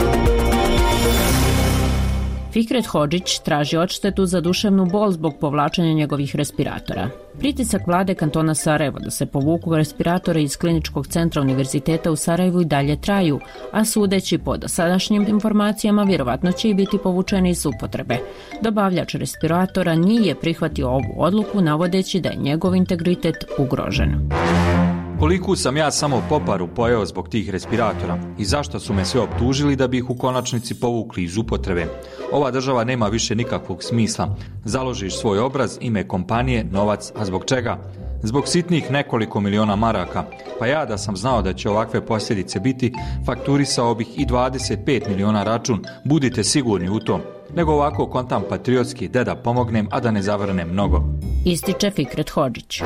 Fikret Hodžić traži odštetu za duševnu bol zbog povlačenja njegovih respiratora. Pritisak vlade kantona Sarajevo da se povuku respiratore iz Kliničkog centra Univerziteta u Sarajevu i dalje traju, a sudeći po dosadašnjim informacijama vjerovatno će i biti povučeni iz upotrebe. Dobavljač respiratora nije prihvatio ovu odluku, navodeći da je njegov integritet ugrožen. Koliku sam ja samo poparu pojeo zbog tih respiratora i zašto su me sve optužili da bi ih u konačnici povukli iz upotrebe. Ova država nema više nikakvog smisla. Založiš svoj obraz, ime kompanije, novac, a zbog čega? Zbog sitnih nekoliko miliona maraka. Pa ja da sam znao da će ovakve posljedice biti, fakturisao bih i 25 miliona račun, budite sigurni u to. Nego ovako kontam patriotski, da pomognem, a da ne zavrnem mnogo. Ističe Fikret Hodžić.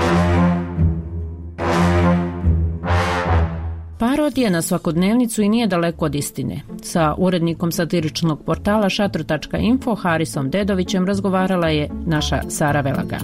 Parodija na svakodnevnicu i nije daleko od istine. Sa urednikom satiričnog portala šatro.info Harisom Dedovićem razgovarala je naša Sara Velaga.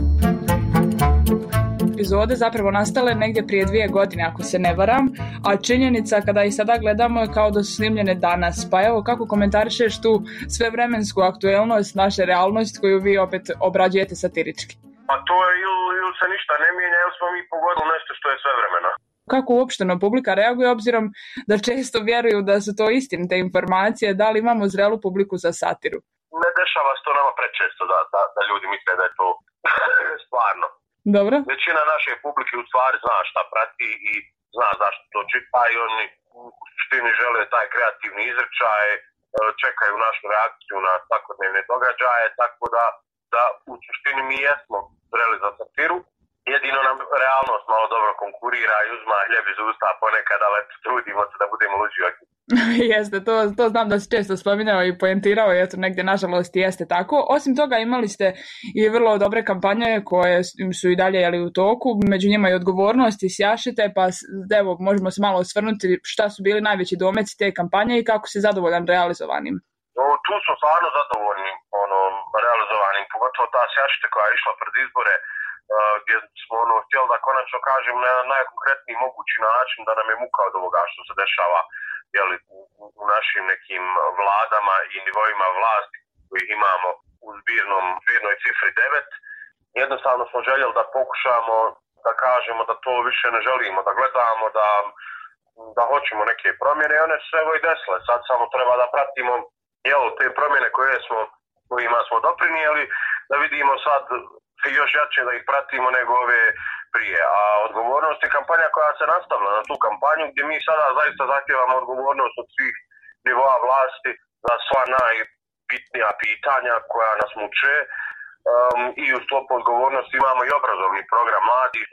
Epizode zapravo nastale negdje prije 2 godine, ako se ne varam, a činjenica kada ih sada gledamo je kao da su snimljene danas. Pa evo, kako komentarišeš tu svevremensku aktuelnost, naše realnost koju vi opet obrađujete satirički? Pa to je ili se ništa ne mijenja, ili smo mi pogodili nešto što je svevremeno. Kako uopšteno publika reaguje, obzirom da često vjeruju da su to istinite informacije, da li imamo zrelu publiku za satiru? Ne dešava se to nama prečesto da ljudi misle da je to stvarno. Dobro. Većina naše publike u stvari zna šta prati i zna zašto to čita i oni u suštini žele taj kreativni izričaj, čekaju našu reakciju na svakodnevne događaje, tako da u suštini mi jesmo zreli za satiru. Jedino nam realnost malo dobro konkurira i uzma hljeb iz usta ponekad, ali trudimo se da budemo luđi. Jeste, to znam da si često spominjao i poentirao, eto negdje nažalost jeste tako. Osim toga imali ste i vrlo dobre kampanje koje su i dalje u toku, među njima i odgovornost i Sjašite, pa evo možemo se malo osvrnuti šta su bili najveći domeci te kampanje i kako si zadovoljan realizovanim. Tu su stvarno zadovoljni realizovanim, pogotovo ta Sjašite koja je išla pred izbore, gdje smo htjeli da konačno kažem na najkonkretniji mogući način da nam je muka od ovoga što se dešava u našim nekim vladama i nivoima vlasti koji imamo u zbirnoj cifri 9. Jednostavno smo željeli da pokušamo da kažemo da to više ne želimo, da gledamo, da hoćemo neke promjene i one su evo i desile. Sad samo treba da pratimo te promjene kojima smo doprinijeli, da vidimo sad još jače da ih pratimo nego ove prije. A odgovornost je kampanja koja se nastavlja na tu kampanju gdje mi sada zaista zahtijevamo odgovornost od svih nivoa vlasti za sva najbitnija pitanja koja nas muče. I u sklopu odgovornosti imamo i obrazovni program mladih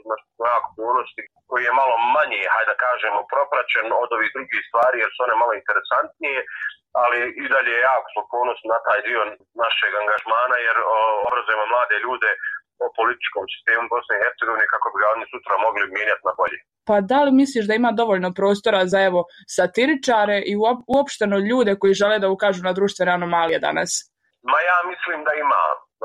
koji je malo manje, hajde da kažemo, propraćen od ovih drugih stvari jer su one malo interesantnije, ali i dalje je jako smo ponosni na taj dio našeg angažmana jer obrazujemo mlade ljude o političkom sistemu Bosne i Hercegovine kako bi ga oni sutra mogli mijenjati na bolje. Pa da li misliš da ima dovoljno prostora za satiričare i uopšteno ljude koji žele da ukažu na društvene anomalije danas? Ma ja mislim da ima.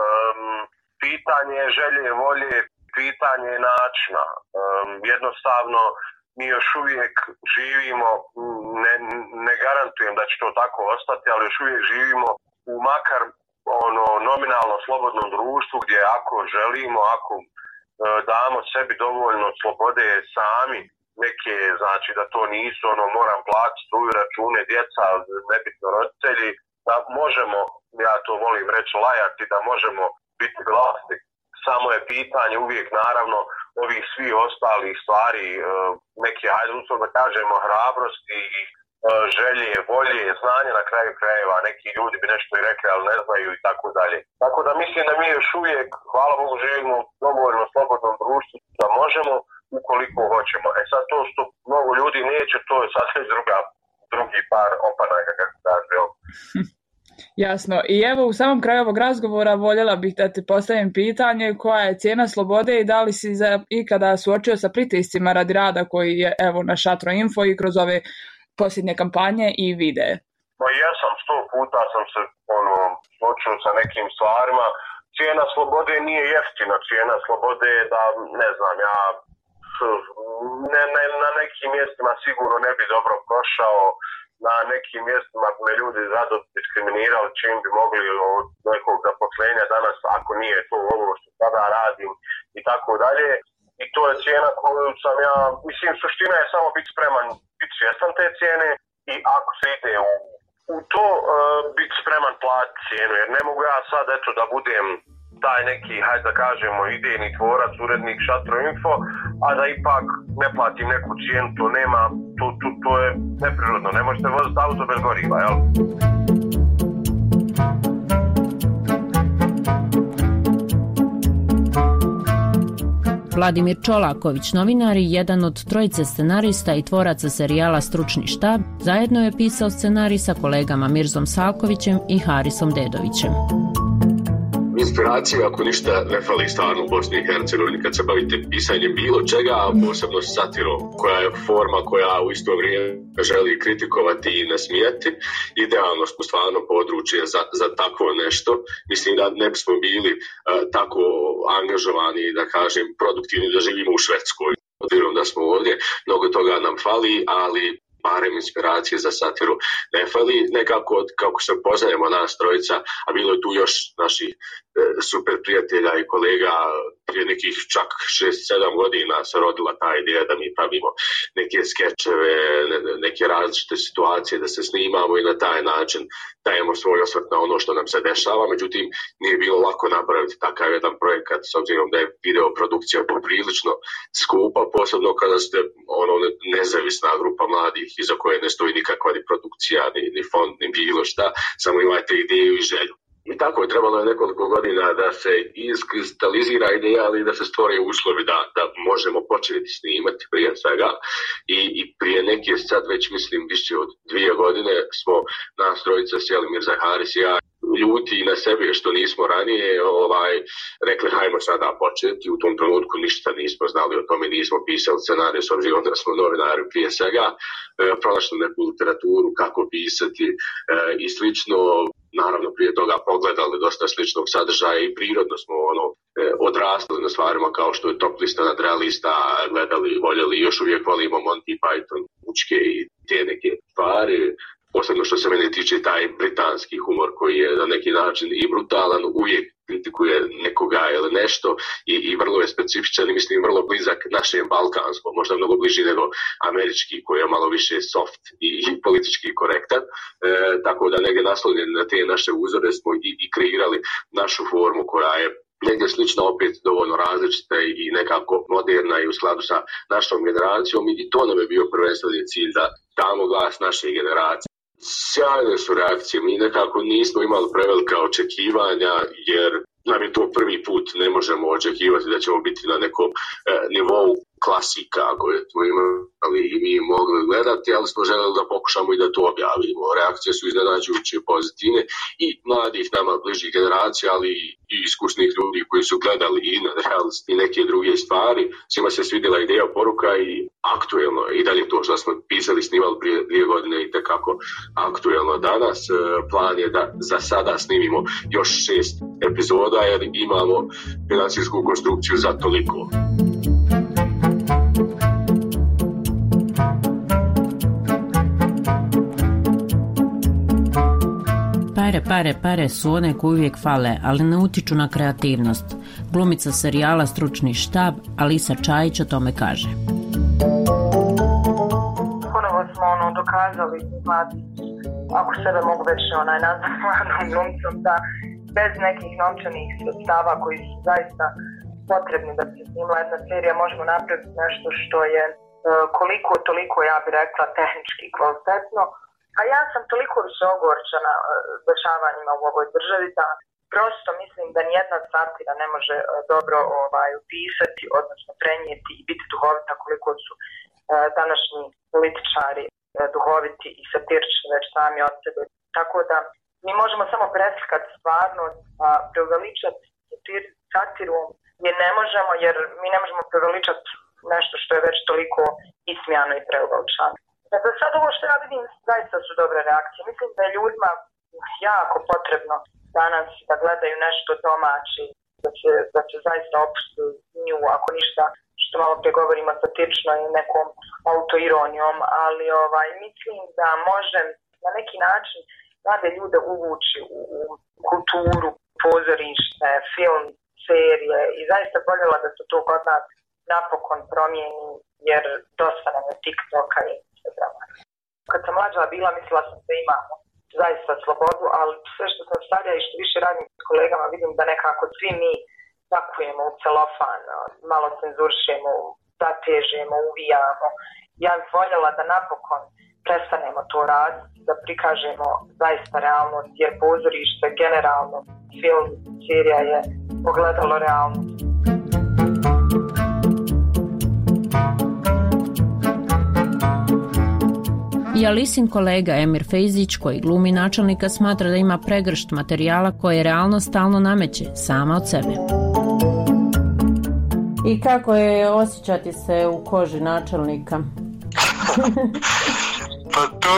Pitanje želje, volje, pitanje načina. Jednostavno mi još uvijek živimo, ne garantujem da će to tako ostati, ali još uvijek živimo u makar nominalno slobodnom društvu gdje ako želimo, ako damo sebi dovoljno slobode sami, neke, znači da to nisu moram platiti struju, račune, djeca, nebitno roditelji, da možemo ja to volim reći, lajati, da možemo biti glasni. Samo je pitanje uvijek, naravno, ovih svi ostalih stvari, neke, hajde uslovno da kažemo, hrabrosti i želje, volje, znanje na kraju krajeva. Neki ljudi bi nešto i rekli, ali ne znaju i tako dalje. Tako da mislim da mi još uvijek, hvala Bogu, živimo u dovoljno slobodnom društvu da možemo ukoliko hoćemo. Sad to što mnogo ljudi neće, to je sasvim drugi par opanaka, kako kaže. Jasno. I evo u samom kraju ovog razgovora voljela bih da ti postavim pitanje koja je cijena slobode i da li si ikada suočio sa pritiscima radi rada koji je evo na Šatro Info i kroz ove posljednje kampanje i videe. Pa jesam, 100 puta sam se suočio sa nekim stvarima. Cijena slobode nije jeftina, cijena slobode je da, ne znam, ja na nekim mjestima sigurno ne bi dobro prošao, na nekim mjestima bi me ljudi rado diskriminirali čim bi mogli od nekog zaposlenja danas, ako nije to ovo što sada radim i tako dalje. I to je cijena koju sam ja, mislim, suština je samo biti spreman, biti svjestan te cijene i ako se ide u to, biti spreman platiti cijenu, jer ne mogu ja sad, eto, da budem taj neki, hajde da kažemo, idejni tvorac, urednik Šatro Info, a da ipak ne platim neku cijenu, to nema, to je neprirodno, ne možete voziti auto bez goriva, jel? Vladimir Čolaković, novinar i jedan od trojice scenarista i tvoraca serijala Stručni štab, zajedno je pisao scenarij sa kolegama Mirzom Salkovićem i Harisom Dedovićem. Inspiracija, ako ništa, ne fali stvarno u Bosni i Hercegovini kad se bavite pisanjem bilo čega, a posebno satirom, koja je forma koja u isto vrijeme želi kritikovati i nasmijati. Idealno smo stvarno područje za takvo nešto. Mislim da ne bismo bili tako angažovani, da kažem, produktivni da živimo u Švedskoj. Obzirom da smo ovdje, mnogo toga nam fali, ali barem inspiracije za satiru ne fali. Nekako, kako se poznajemo nas trojica, a bilo je tu još naših super prijatelja i kolega, prije nekih čak 6-7 godina se rodila ta ideja da mi pravimo neke skečeve, neke različite situacije, da se snimamo i na taj način dajemo svoj osvrt na ono što nam se dešava. Međutim, nije bilo lako napraviti takav jedan projekat, s obzirom da je video produkcija poprilično skupa, posebno kada ste nezavisna grupa mladih iza koje ne stoji nikakva ni produkcija, ni fond, ni bilo šta, samo imate ideju i želju. I tako je trebalo nekoliko godina da se iskristalizira ideja, ali da se stvore uslovi da možemo početi snimati prije svega. I prije neke, sad već mislim više od 2 godine, smo nas trojica sjeli, Mirza, Haris i ja, ljuti na sebe što nismo ranije rekli hajmo sada početi. U tom trenutku ništa nismo znali o tome, nismo pisali scenarij, s obzirom da smo novinari prije svega, pronašli neku literaturu kako pisati i slično. Naravno, prije toga pogledali dosta sličnog sadržaja i prirodno smo odrastali na stvarima kao što je Top lista nadrealista, gledali, voljeli, još uvijek volimo Monty Python, Učke i te neke stvari. Posebno što se mene tiče taj britanski humor koji je na neki način i brutalan, uvijek kritikuje nekoga ili nešto i vrlo je specifičan i mislim vrlo blizak našem balkanskom, možda mnogo bliži nego američki koji je malo više soft i politički korektan. Tako da negdje naslonjeni na te naše uzore smo i kreirali našu formu koja je negdje slična, opet dovoljno različita i nekako moderna i u skladu sa našom generacijom i to nam je bio prvenstveni cilj da damo glas naše generacije. Sjajne su reakcije, mi nekako nismo imali prevelika očekivanja jer nam je to prvi put, ne možemo očekivati da ćemo biti na nekom nivou klasika koje smo imali i mi mogli gledati, ali smo želeli da pokušamo i da to objavimo. Reakcije su iznenađujuće pozitivne i mladih nama bližih generacija, ali i iskusnih ljudi koji su gledali i nadrealist i neke druge stvari. Svima se svidjela ideja, poruka i aktuelno. I dalje to što smo pisali, snimali prije 2 godine i tekako aktuelno danas. Plan je da za sada snimimo još 6 epizoda jer imamo financijsku konstrukciju za toliko. Pare su one koje uvijek fale, ali ne utiču na kreativnost. Glumica serijala Stručni štab, Alisa Čajić o tome kaže. Ponovo smo dokazali ako sebe mogu već nazvati mladom glumcom, da bez nekih novčanih sredstava koji su zaista potrebni da se snimla jedna serija, možemo napraviti nešto što je koliko toliko, ja bih rekla, tehnički kvalitetno. A ja sam toliko više ogorčena dešavanjima u ovoj državi da prosto mislim da nijedna satira ne može dobro upisati, odnosno prenijeti i biti duhovita koliko su današnji političari duhoviti i satirični već sami od sebe. Tako da mi možemo samo preslikati stvarnost, a preuveličati satiru je ne možemo, jer mi ne možemo preuveličati nešto što je već toliko ismijano i preuveličano. Za sad ovo što ja vidim zaista su dobre reakcije. Mislim da je ljudima jako potrebno danas da gledaju nešto domaći, da se zaista opusti nju, ako ništa što malo prije govorimo satirično i nekom autoironijom, ali mislim da može na neki način mlade ljude uvući u kulturu, pozorište, film, serije i zaista voljela da se to kod nas napokon promijeni, jer dosta nam je TikToka i Instagrama. Kad sam mlađa bila, mislila sam da imamo zaista slobodu, ali sve što sam starija i što više radim s kolegama, vidim da nekako svi mi pakujemo u celofan, malo cenzuršemo, zatežemo, uvijamo. Ja bih voljela da napokon prestanemo to raditi, da prikažemo zaista realnost, jer pozorište, generalno, film, serija je ogledalo realnost. I Alisin kolega Emir Fejzić, koji glumi načelnika, smatra da ima pregršt materijala koje realnost stalno nameće, sama od sebe. I kako je osjećati se u koži načelnika? Pa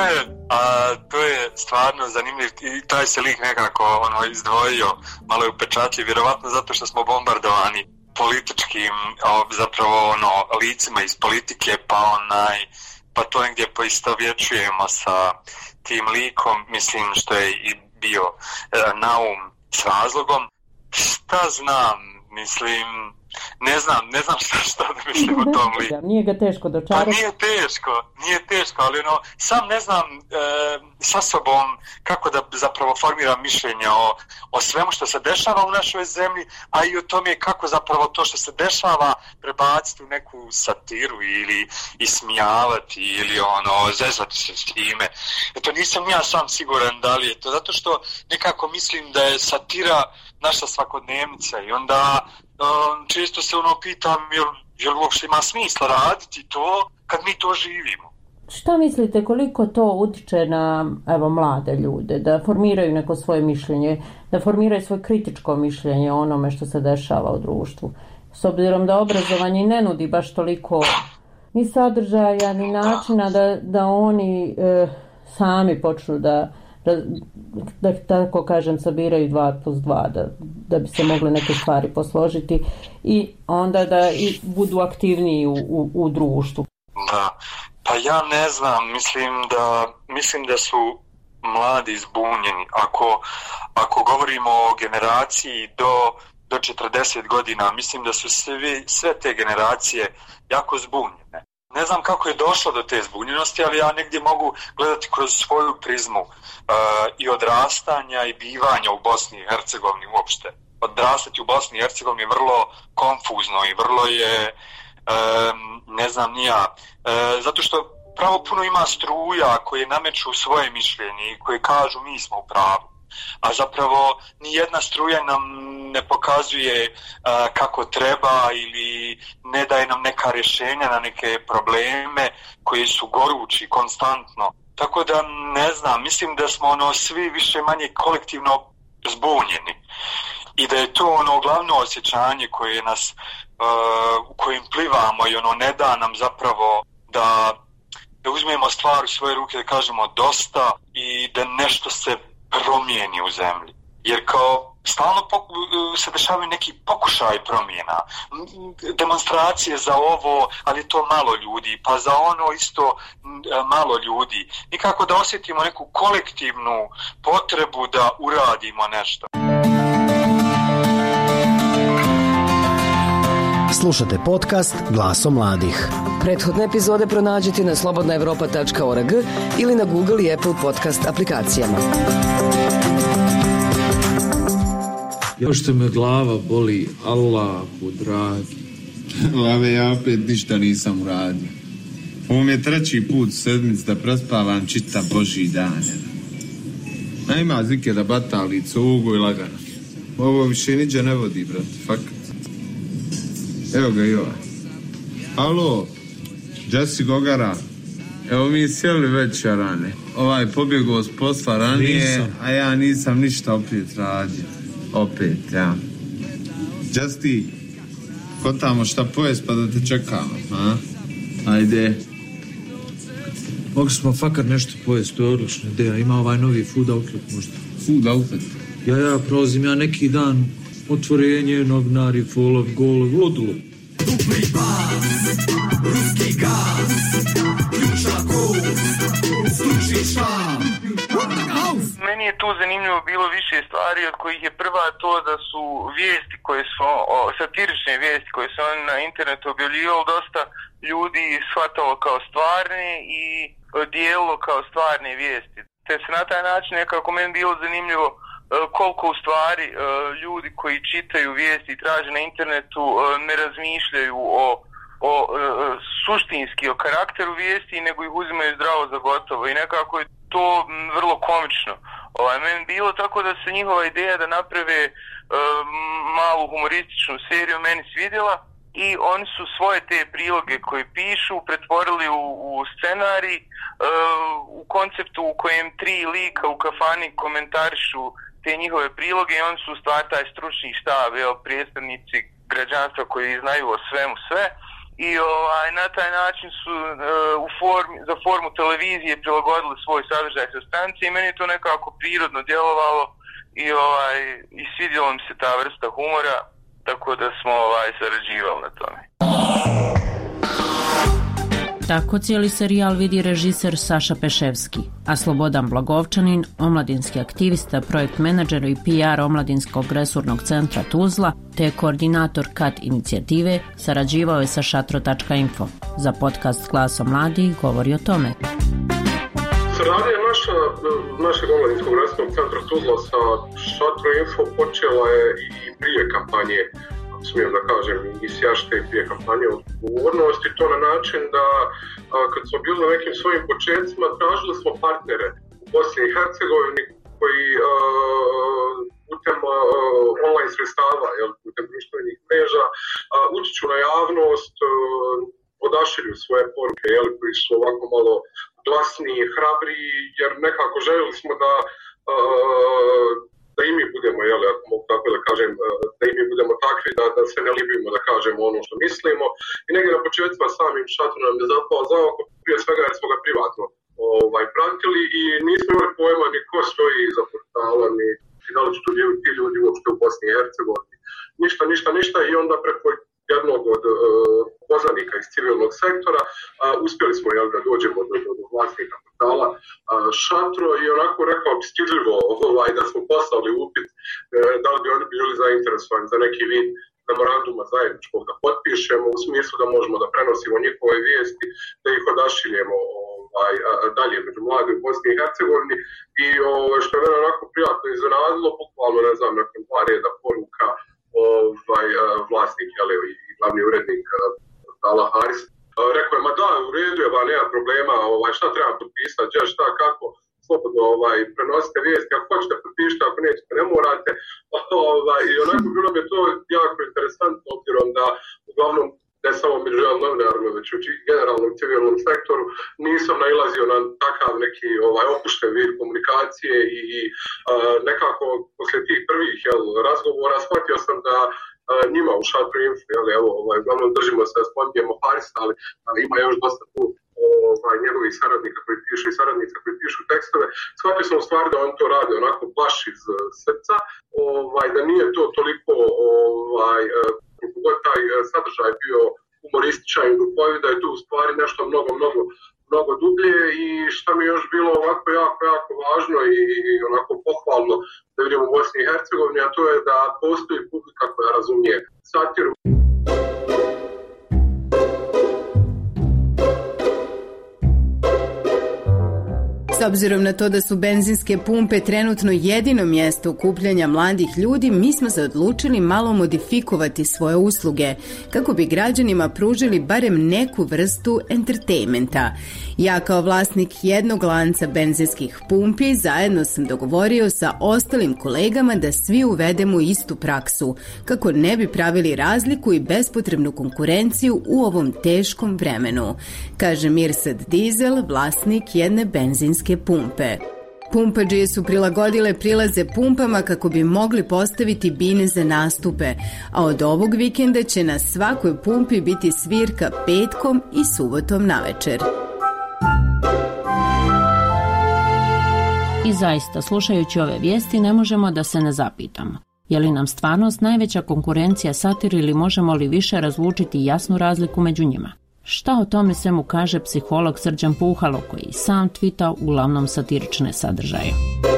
to je stvarno zanimljiv i taj se lik nekako izdvojio, malo je upečatljiv, vjerovatno zato što smo bombardovani političkim zapravo licima iz politike, pa to negdje poistovjećujemo sa tim likom, mislim što je i bio naum s razlogom. Šta znam, mislim, ne znam šta da mislim o tom liku. Nije ga teško dočarati. Pa nije teško, ali sam ne znam sa sobom kako da zapravo formiram mišljenje o svemu što se dešava u našoj zemlji, a i o tome kako zapravo to što se dešava prebaciti u neku satiru ili ismijavati ili zezati se s time. To nisam ja sam siguran da li je to, zato što nekako mislim da je satira naša svakodnevnica i onda često se pitam jel uopšte ima smisla raditi to kad mi to živimo. Šta mislite koliko to utiče na mlade ljude da formiraju neko svoje mišljenje, da formiraju svoje kritičko mišljenje o onome što se dešava u društvu? S obzirom da obrazovanje ne nudi baš toliko ni sadržaja, ni načina da oni sami počnu da tako kažem sabiraju 2+2 da bi se mogle neke stvari posložiti i onda da i budu aktivniji u društvu. Da, pa ja ne znam, mislim da su mladi zbunjeni. Ako govorimo o generaciji do 40 godina, mislim da su sve te generacije jako zbunjene. Ne znam kako je došlo do te zbunjenosti, ali ja negdje mogu gledati kroz svoju prizmu i odrastanja i bivanja u Bosni i Hercegovini uopšte. Odrastati u Bosni i Hercegovini je vrlo konfuzno i vrlo je, ne znam ni ja, zato što pravo puno ima struja koje nameću svoje mišljenje i koje kažu mi smo u pravu. A zapravo nijedna struja nam ne pokazuje kako treba ili ne daje nam neka rješenja na neke probleme koji su gorući konstantno. Tako da ne znam, mislim da smo svi više manje kolektivno zbunjeni i da je to glavno osjećanje koje nas, u kojem plivamo i ne da nam zapravo da uzmemo stvar u svoje ruke, da kažemo dosta i da nešto se promijeni u zemlji. Jer kao stalno se dešavaju neki pokušaj promjena, demonstracije za ovo, ali to malo ljudi, pa za ono isto malo ljudi. Nikako da osjetimo neku kolektivnu potrebu da uradimo nešto. Slušate podcast Glaso mladih. Prethodne epizode pronađite na slobodnaevropa.org ili na Google i Apple podcast aplikacijama. Još što me glava boli, Allahu dragi. Lave, ja opet ništa nisam uradio. Ovo mi je 3. put sedmic da prespavam čita Božji dan. Nema zike da batali cugu i lagano. Ovo više niđe ne vodi, brate, fakat. Evo ga i ovaj. Alo, Jesse Gogara. Evo mi sjeli već rane. Ovaj pobjegao s posla ranije, a ja nisam ništa opet radio. Opet, ja. Jesse, ko tamo šta pojest pa da te čekamo, a? Ajde. Mogli smo fakat nešto pojesti, to je odlična ideja. Ima ovaj novi food outlet možda. Food outlet? Ja prolazim ja neki dan, otvorenje, novinari, follow, golov, ludilo. Dupli bas, ruski gaz, ključna kost, stručni šlam. Meni je tu zanimljivo bilo više stvari, od kojih je prva to da su vijesti koje su, satirične vijesti koje su on na internetu objavljivali, dosta ljudi shvatalo kao stvarne i dijelilo kao stvarne vijesti. Te se na taj način nekako meni bilo zanimljivo koliko u stvari ljudi koji čitaju vijesti i traže na internetu ne razmišljaju o suštinski o karakteru vijesti, nego ih uzimaju zdravo za gotovo i nekako je to vrlo komično. Meni bilo tako da se njihova ideja da naprave malu humorističnu seriju meni svidjela i oni su svoje te priloge koje pišu pretvorili u scenarij u konceptu u kojem 3 lika u kafani komentarišu te njihove priloge i oni su u stvari taj stručni štab, predstavnici građanstva koji znaju o svemu sve i na taj način su za formu televizije prilagodili svoj sadržaj sa stanice i meni je to nekako prirodno djelovalo i svidjela mi se ta vrsta humora, tako da smo sarađivali na tome. Tako cijeli serijal vidi režiser Saša Peševski, a Slobodan Blagovčanin, omladinski aktivista, projekt menadžer i PR Omladinskog resurnog centra Tuzla, te koordinator KAT inicijative, sarađivao je sa šatro.info. Za podcast Glaso mladih govori o tome. Saradnja našeg Omladinskog resurnog centra Tuzla sa šatro.info počela je i prije kampanje, smijem da kažem, i sjašte i prije kampanje odgovornosti, to na način da kad smo bili na nekim svojim početcima tražili smo partnere u Bosni i Hercegovini koji putem online sredstava, putem društvenih mreža, utiču na javnost, odašilju svoje poruke, koji su ovako malo glasniji, hrabriji, jer nekako željeli smo da i mi budemo, ako mogu tako da kažem, da i mi budemo takvi, da se ne libimo da kažemo ono što mislimo. I negdje na početcima samim šatrom nam je zapao za oko, prije svega jer smo ga privatno pratili i nismo imali pojma ni ko stoji iza portala, ni da li su ti ljudi uopšte u Bosni i Hercegovini. Ništa i onda preko jednog od poznanika iz civilnog sektora uspjeli smo da dođemo do vlasnika portala Šatro i onako rekao bi stidljivo da smo poslali upit da li bi oni bili zainteresovani za neki vid memoranduma zajedničkog da potpišemo u smislu da možemo da prenosimo njihove vijesti, da ih odašiljemo dalje među mladi u Bosni i Hercegovini i što je mene onako prijatno iznenadilo, bukvalno ne znam, nakon 2 reda poruka vlasnik i glavni urednik portala Haris rekao je, ma da, u redu je, nema problema, šta treba potpisati, šta, kako, slobodno prenosite vijesti, ako hoćete potpišite, ako nećete, ne morate. I onako bilo mi je to jako interesantno, obzirom da uglavnom ne samo među novinarima, već u generalnom civilnom sektoru nisam nailazio na takav neki opušten vid komunikacije i nekako poslije tih prvih razgovora shvatio sam da njima u šatro.info, uglavnom držimo se da spominjemo Haris, ali ima još dosta tu njegovih saradnika koji pišu i saradnica koji pišu tekstove. Shvatio sam u stvari da on to radi onako baš iz srca, da nije to toliko koliko god taj sadržaj bio humorističan i duhovit, da je tu u stvari nešto mnogo dublje i šta mi je još bilo ovako jako važno i onako pohvalno da vidimo u Bosni i Hercegovini, a to je da postoji publika koja razumije satiru. obzirom na to da su benzinske pumpe trenutno jedino mjesto okupljanja mladih ljudi, mi smo se odlučili malo modifikovati svoje usluge kako bi građanima pružili barem neku vrstu entertainmenta. Ja kao vlasnik jednog lanca benzinskih pumpi zajedno sam dogovorio sa ostalim kolegama da svi uvedemo istu praksu kako ne bi pravili razliku i bespotrebnu konkurenciju u ovom teškom vremenu, kaže Mirsad Dizel, vlasnik jedne benzinske pumpe. Pumpađije su prilagodile prilaze pumpama kako bi mogli postaviti bine za nastupe, a od ovog vikenda će na svakoj pumpi biti svirka petkom i subotom navečer. I zaista, slušajući ove vijesti, ne možemo da se ne zapitamo. Je li nam stvarnost najveća konkurencija satir ili možemo li više razlučiti jasnu razliku među njima? Šta o tome svemu kaže psiholog Srđan Puhalo, koji sam tvita uglavnom satirične sadržaje?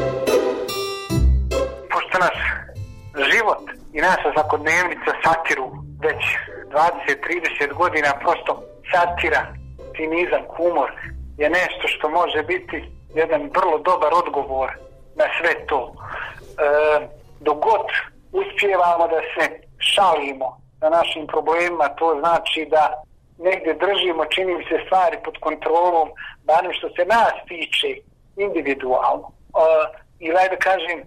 Pošto nas život i naša svakodnevnica satiru već 20-30 godina, prosto satira, cinizam, humor je nešto što može biti jedan vrlo dobar odgovor na sve to. Dok god uspijevamo da se šalimo na našim problemima, to znači da negdje držimo, čini mi se, stvari pod kontrolom, barem što se nas tiče individualno. I da kažem,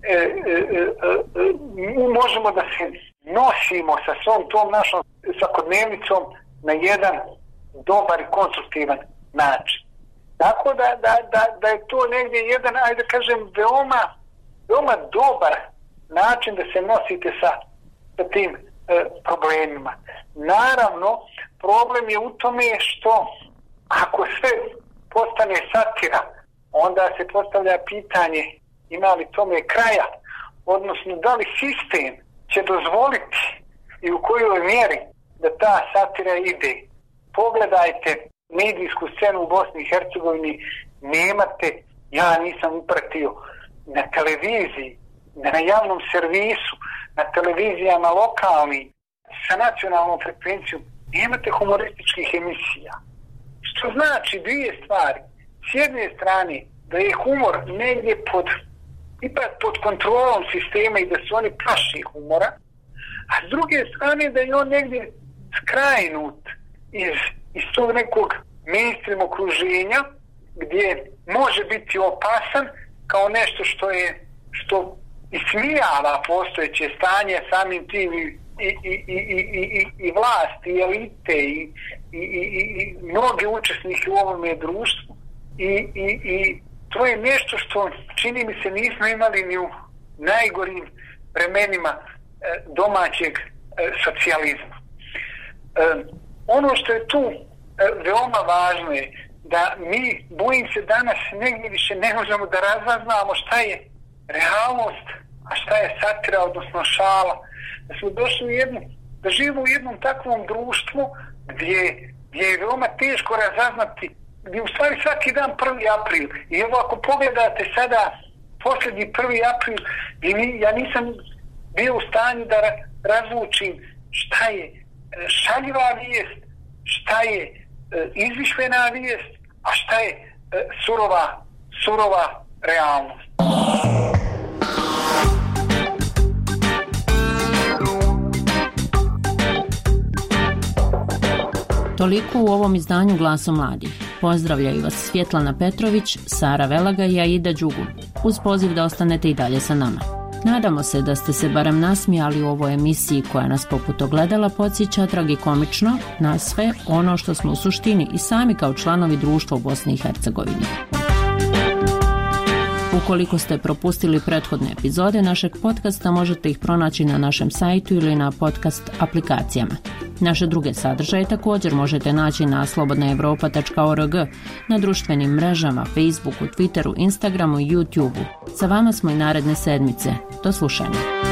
možemo da se nosimo sa svom tom našom svakodnevnicom na jedan dobar i konstruktivan način. Tako da je to negdje jedan, ajde da kažem, veoma dobar način da se nosite sa tim problemima. Naravno, problem je u tome što ako sve postane satira, onda se postavlja pitanje ima li tome kraja, odnosno da li sistem će dozvoliti i u kojoj mjeri da ta satira ide. Pogledajte medijsku scenu u Bosni i Hercegovini, nemate, ja nisam upratio, na televiziji, na javnom servisu, na televizijama lokalni, sa nacionalnom frekvencijom, nemate humorističkih emisija. Što znači dvije stvari. S jedne strane, da je humor negdje ipak pod kontrolom sistema i da su oni plaši humora, a s druge strane da je on negdje skrajnut iz tog nekog mainstream okruženja gdje može biti opasan kao nešto što ismijava postojeće stanje, samim tim i vlast, i elite, i mnoge učesnike u ovome društvu. I to je nešto što, čini mi se, nismo imali ni u najgorim vremenima domaćeg socijalizma. Ono što je tu veoma važno je da mi, bojim se, danas negdje više ne možemo da razaznamo šta je realnost, a šta je satira, odnosno šala. Da smo došli da živimo u jednom takvom društvu gdje je veoma teško razaznati, gdje u stvari svaki dan 1. april. I evo ako pogledate sada posljednji 1. april, ja nisam bio u stanju da razlučim šta je šaljiva vijest, šta je izmišljena vijest, a šta je surova realnost. Toliko u ovom izdanju Glasom mladih. Pozdravljaju vas Svjetlana Petrović, Sara Velaga i Aida Đugun, uz poziv da ostanete i dalje sa nama. Nadamo se da ste se barem nasmijali u ovoj emisiji koja nas poput ogledala podsjeća tragikomično na sve ono što smo u suštini i sami kao članovi društva u Bosni i Hercegovini. Ukoliko ste propustili prethodne epizode našeg podcasta, možete ih pronaći na našem sajtu ili na podcast aplikacijama. Naše druge sadržaje također možete naći na slobodnaevropa.org, na društvenim mrežama, Facebooku, Twitteru, Instagramu i YouTubeu. Sa vama smo i naredne sedmice. Do slušanja.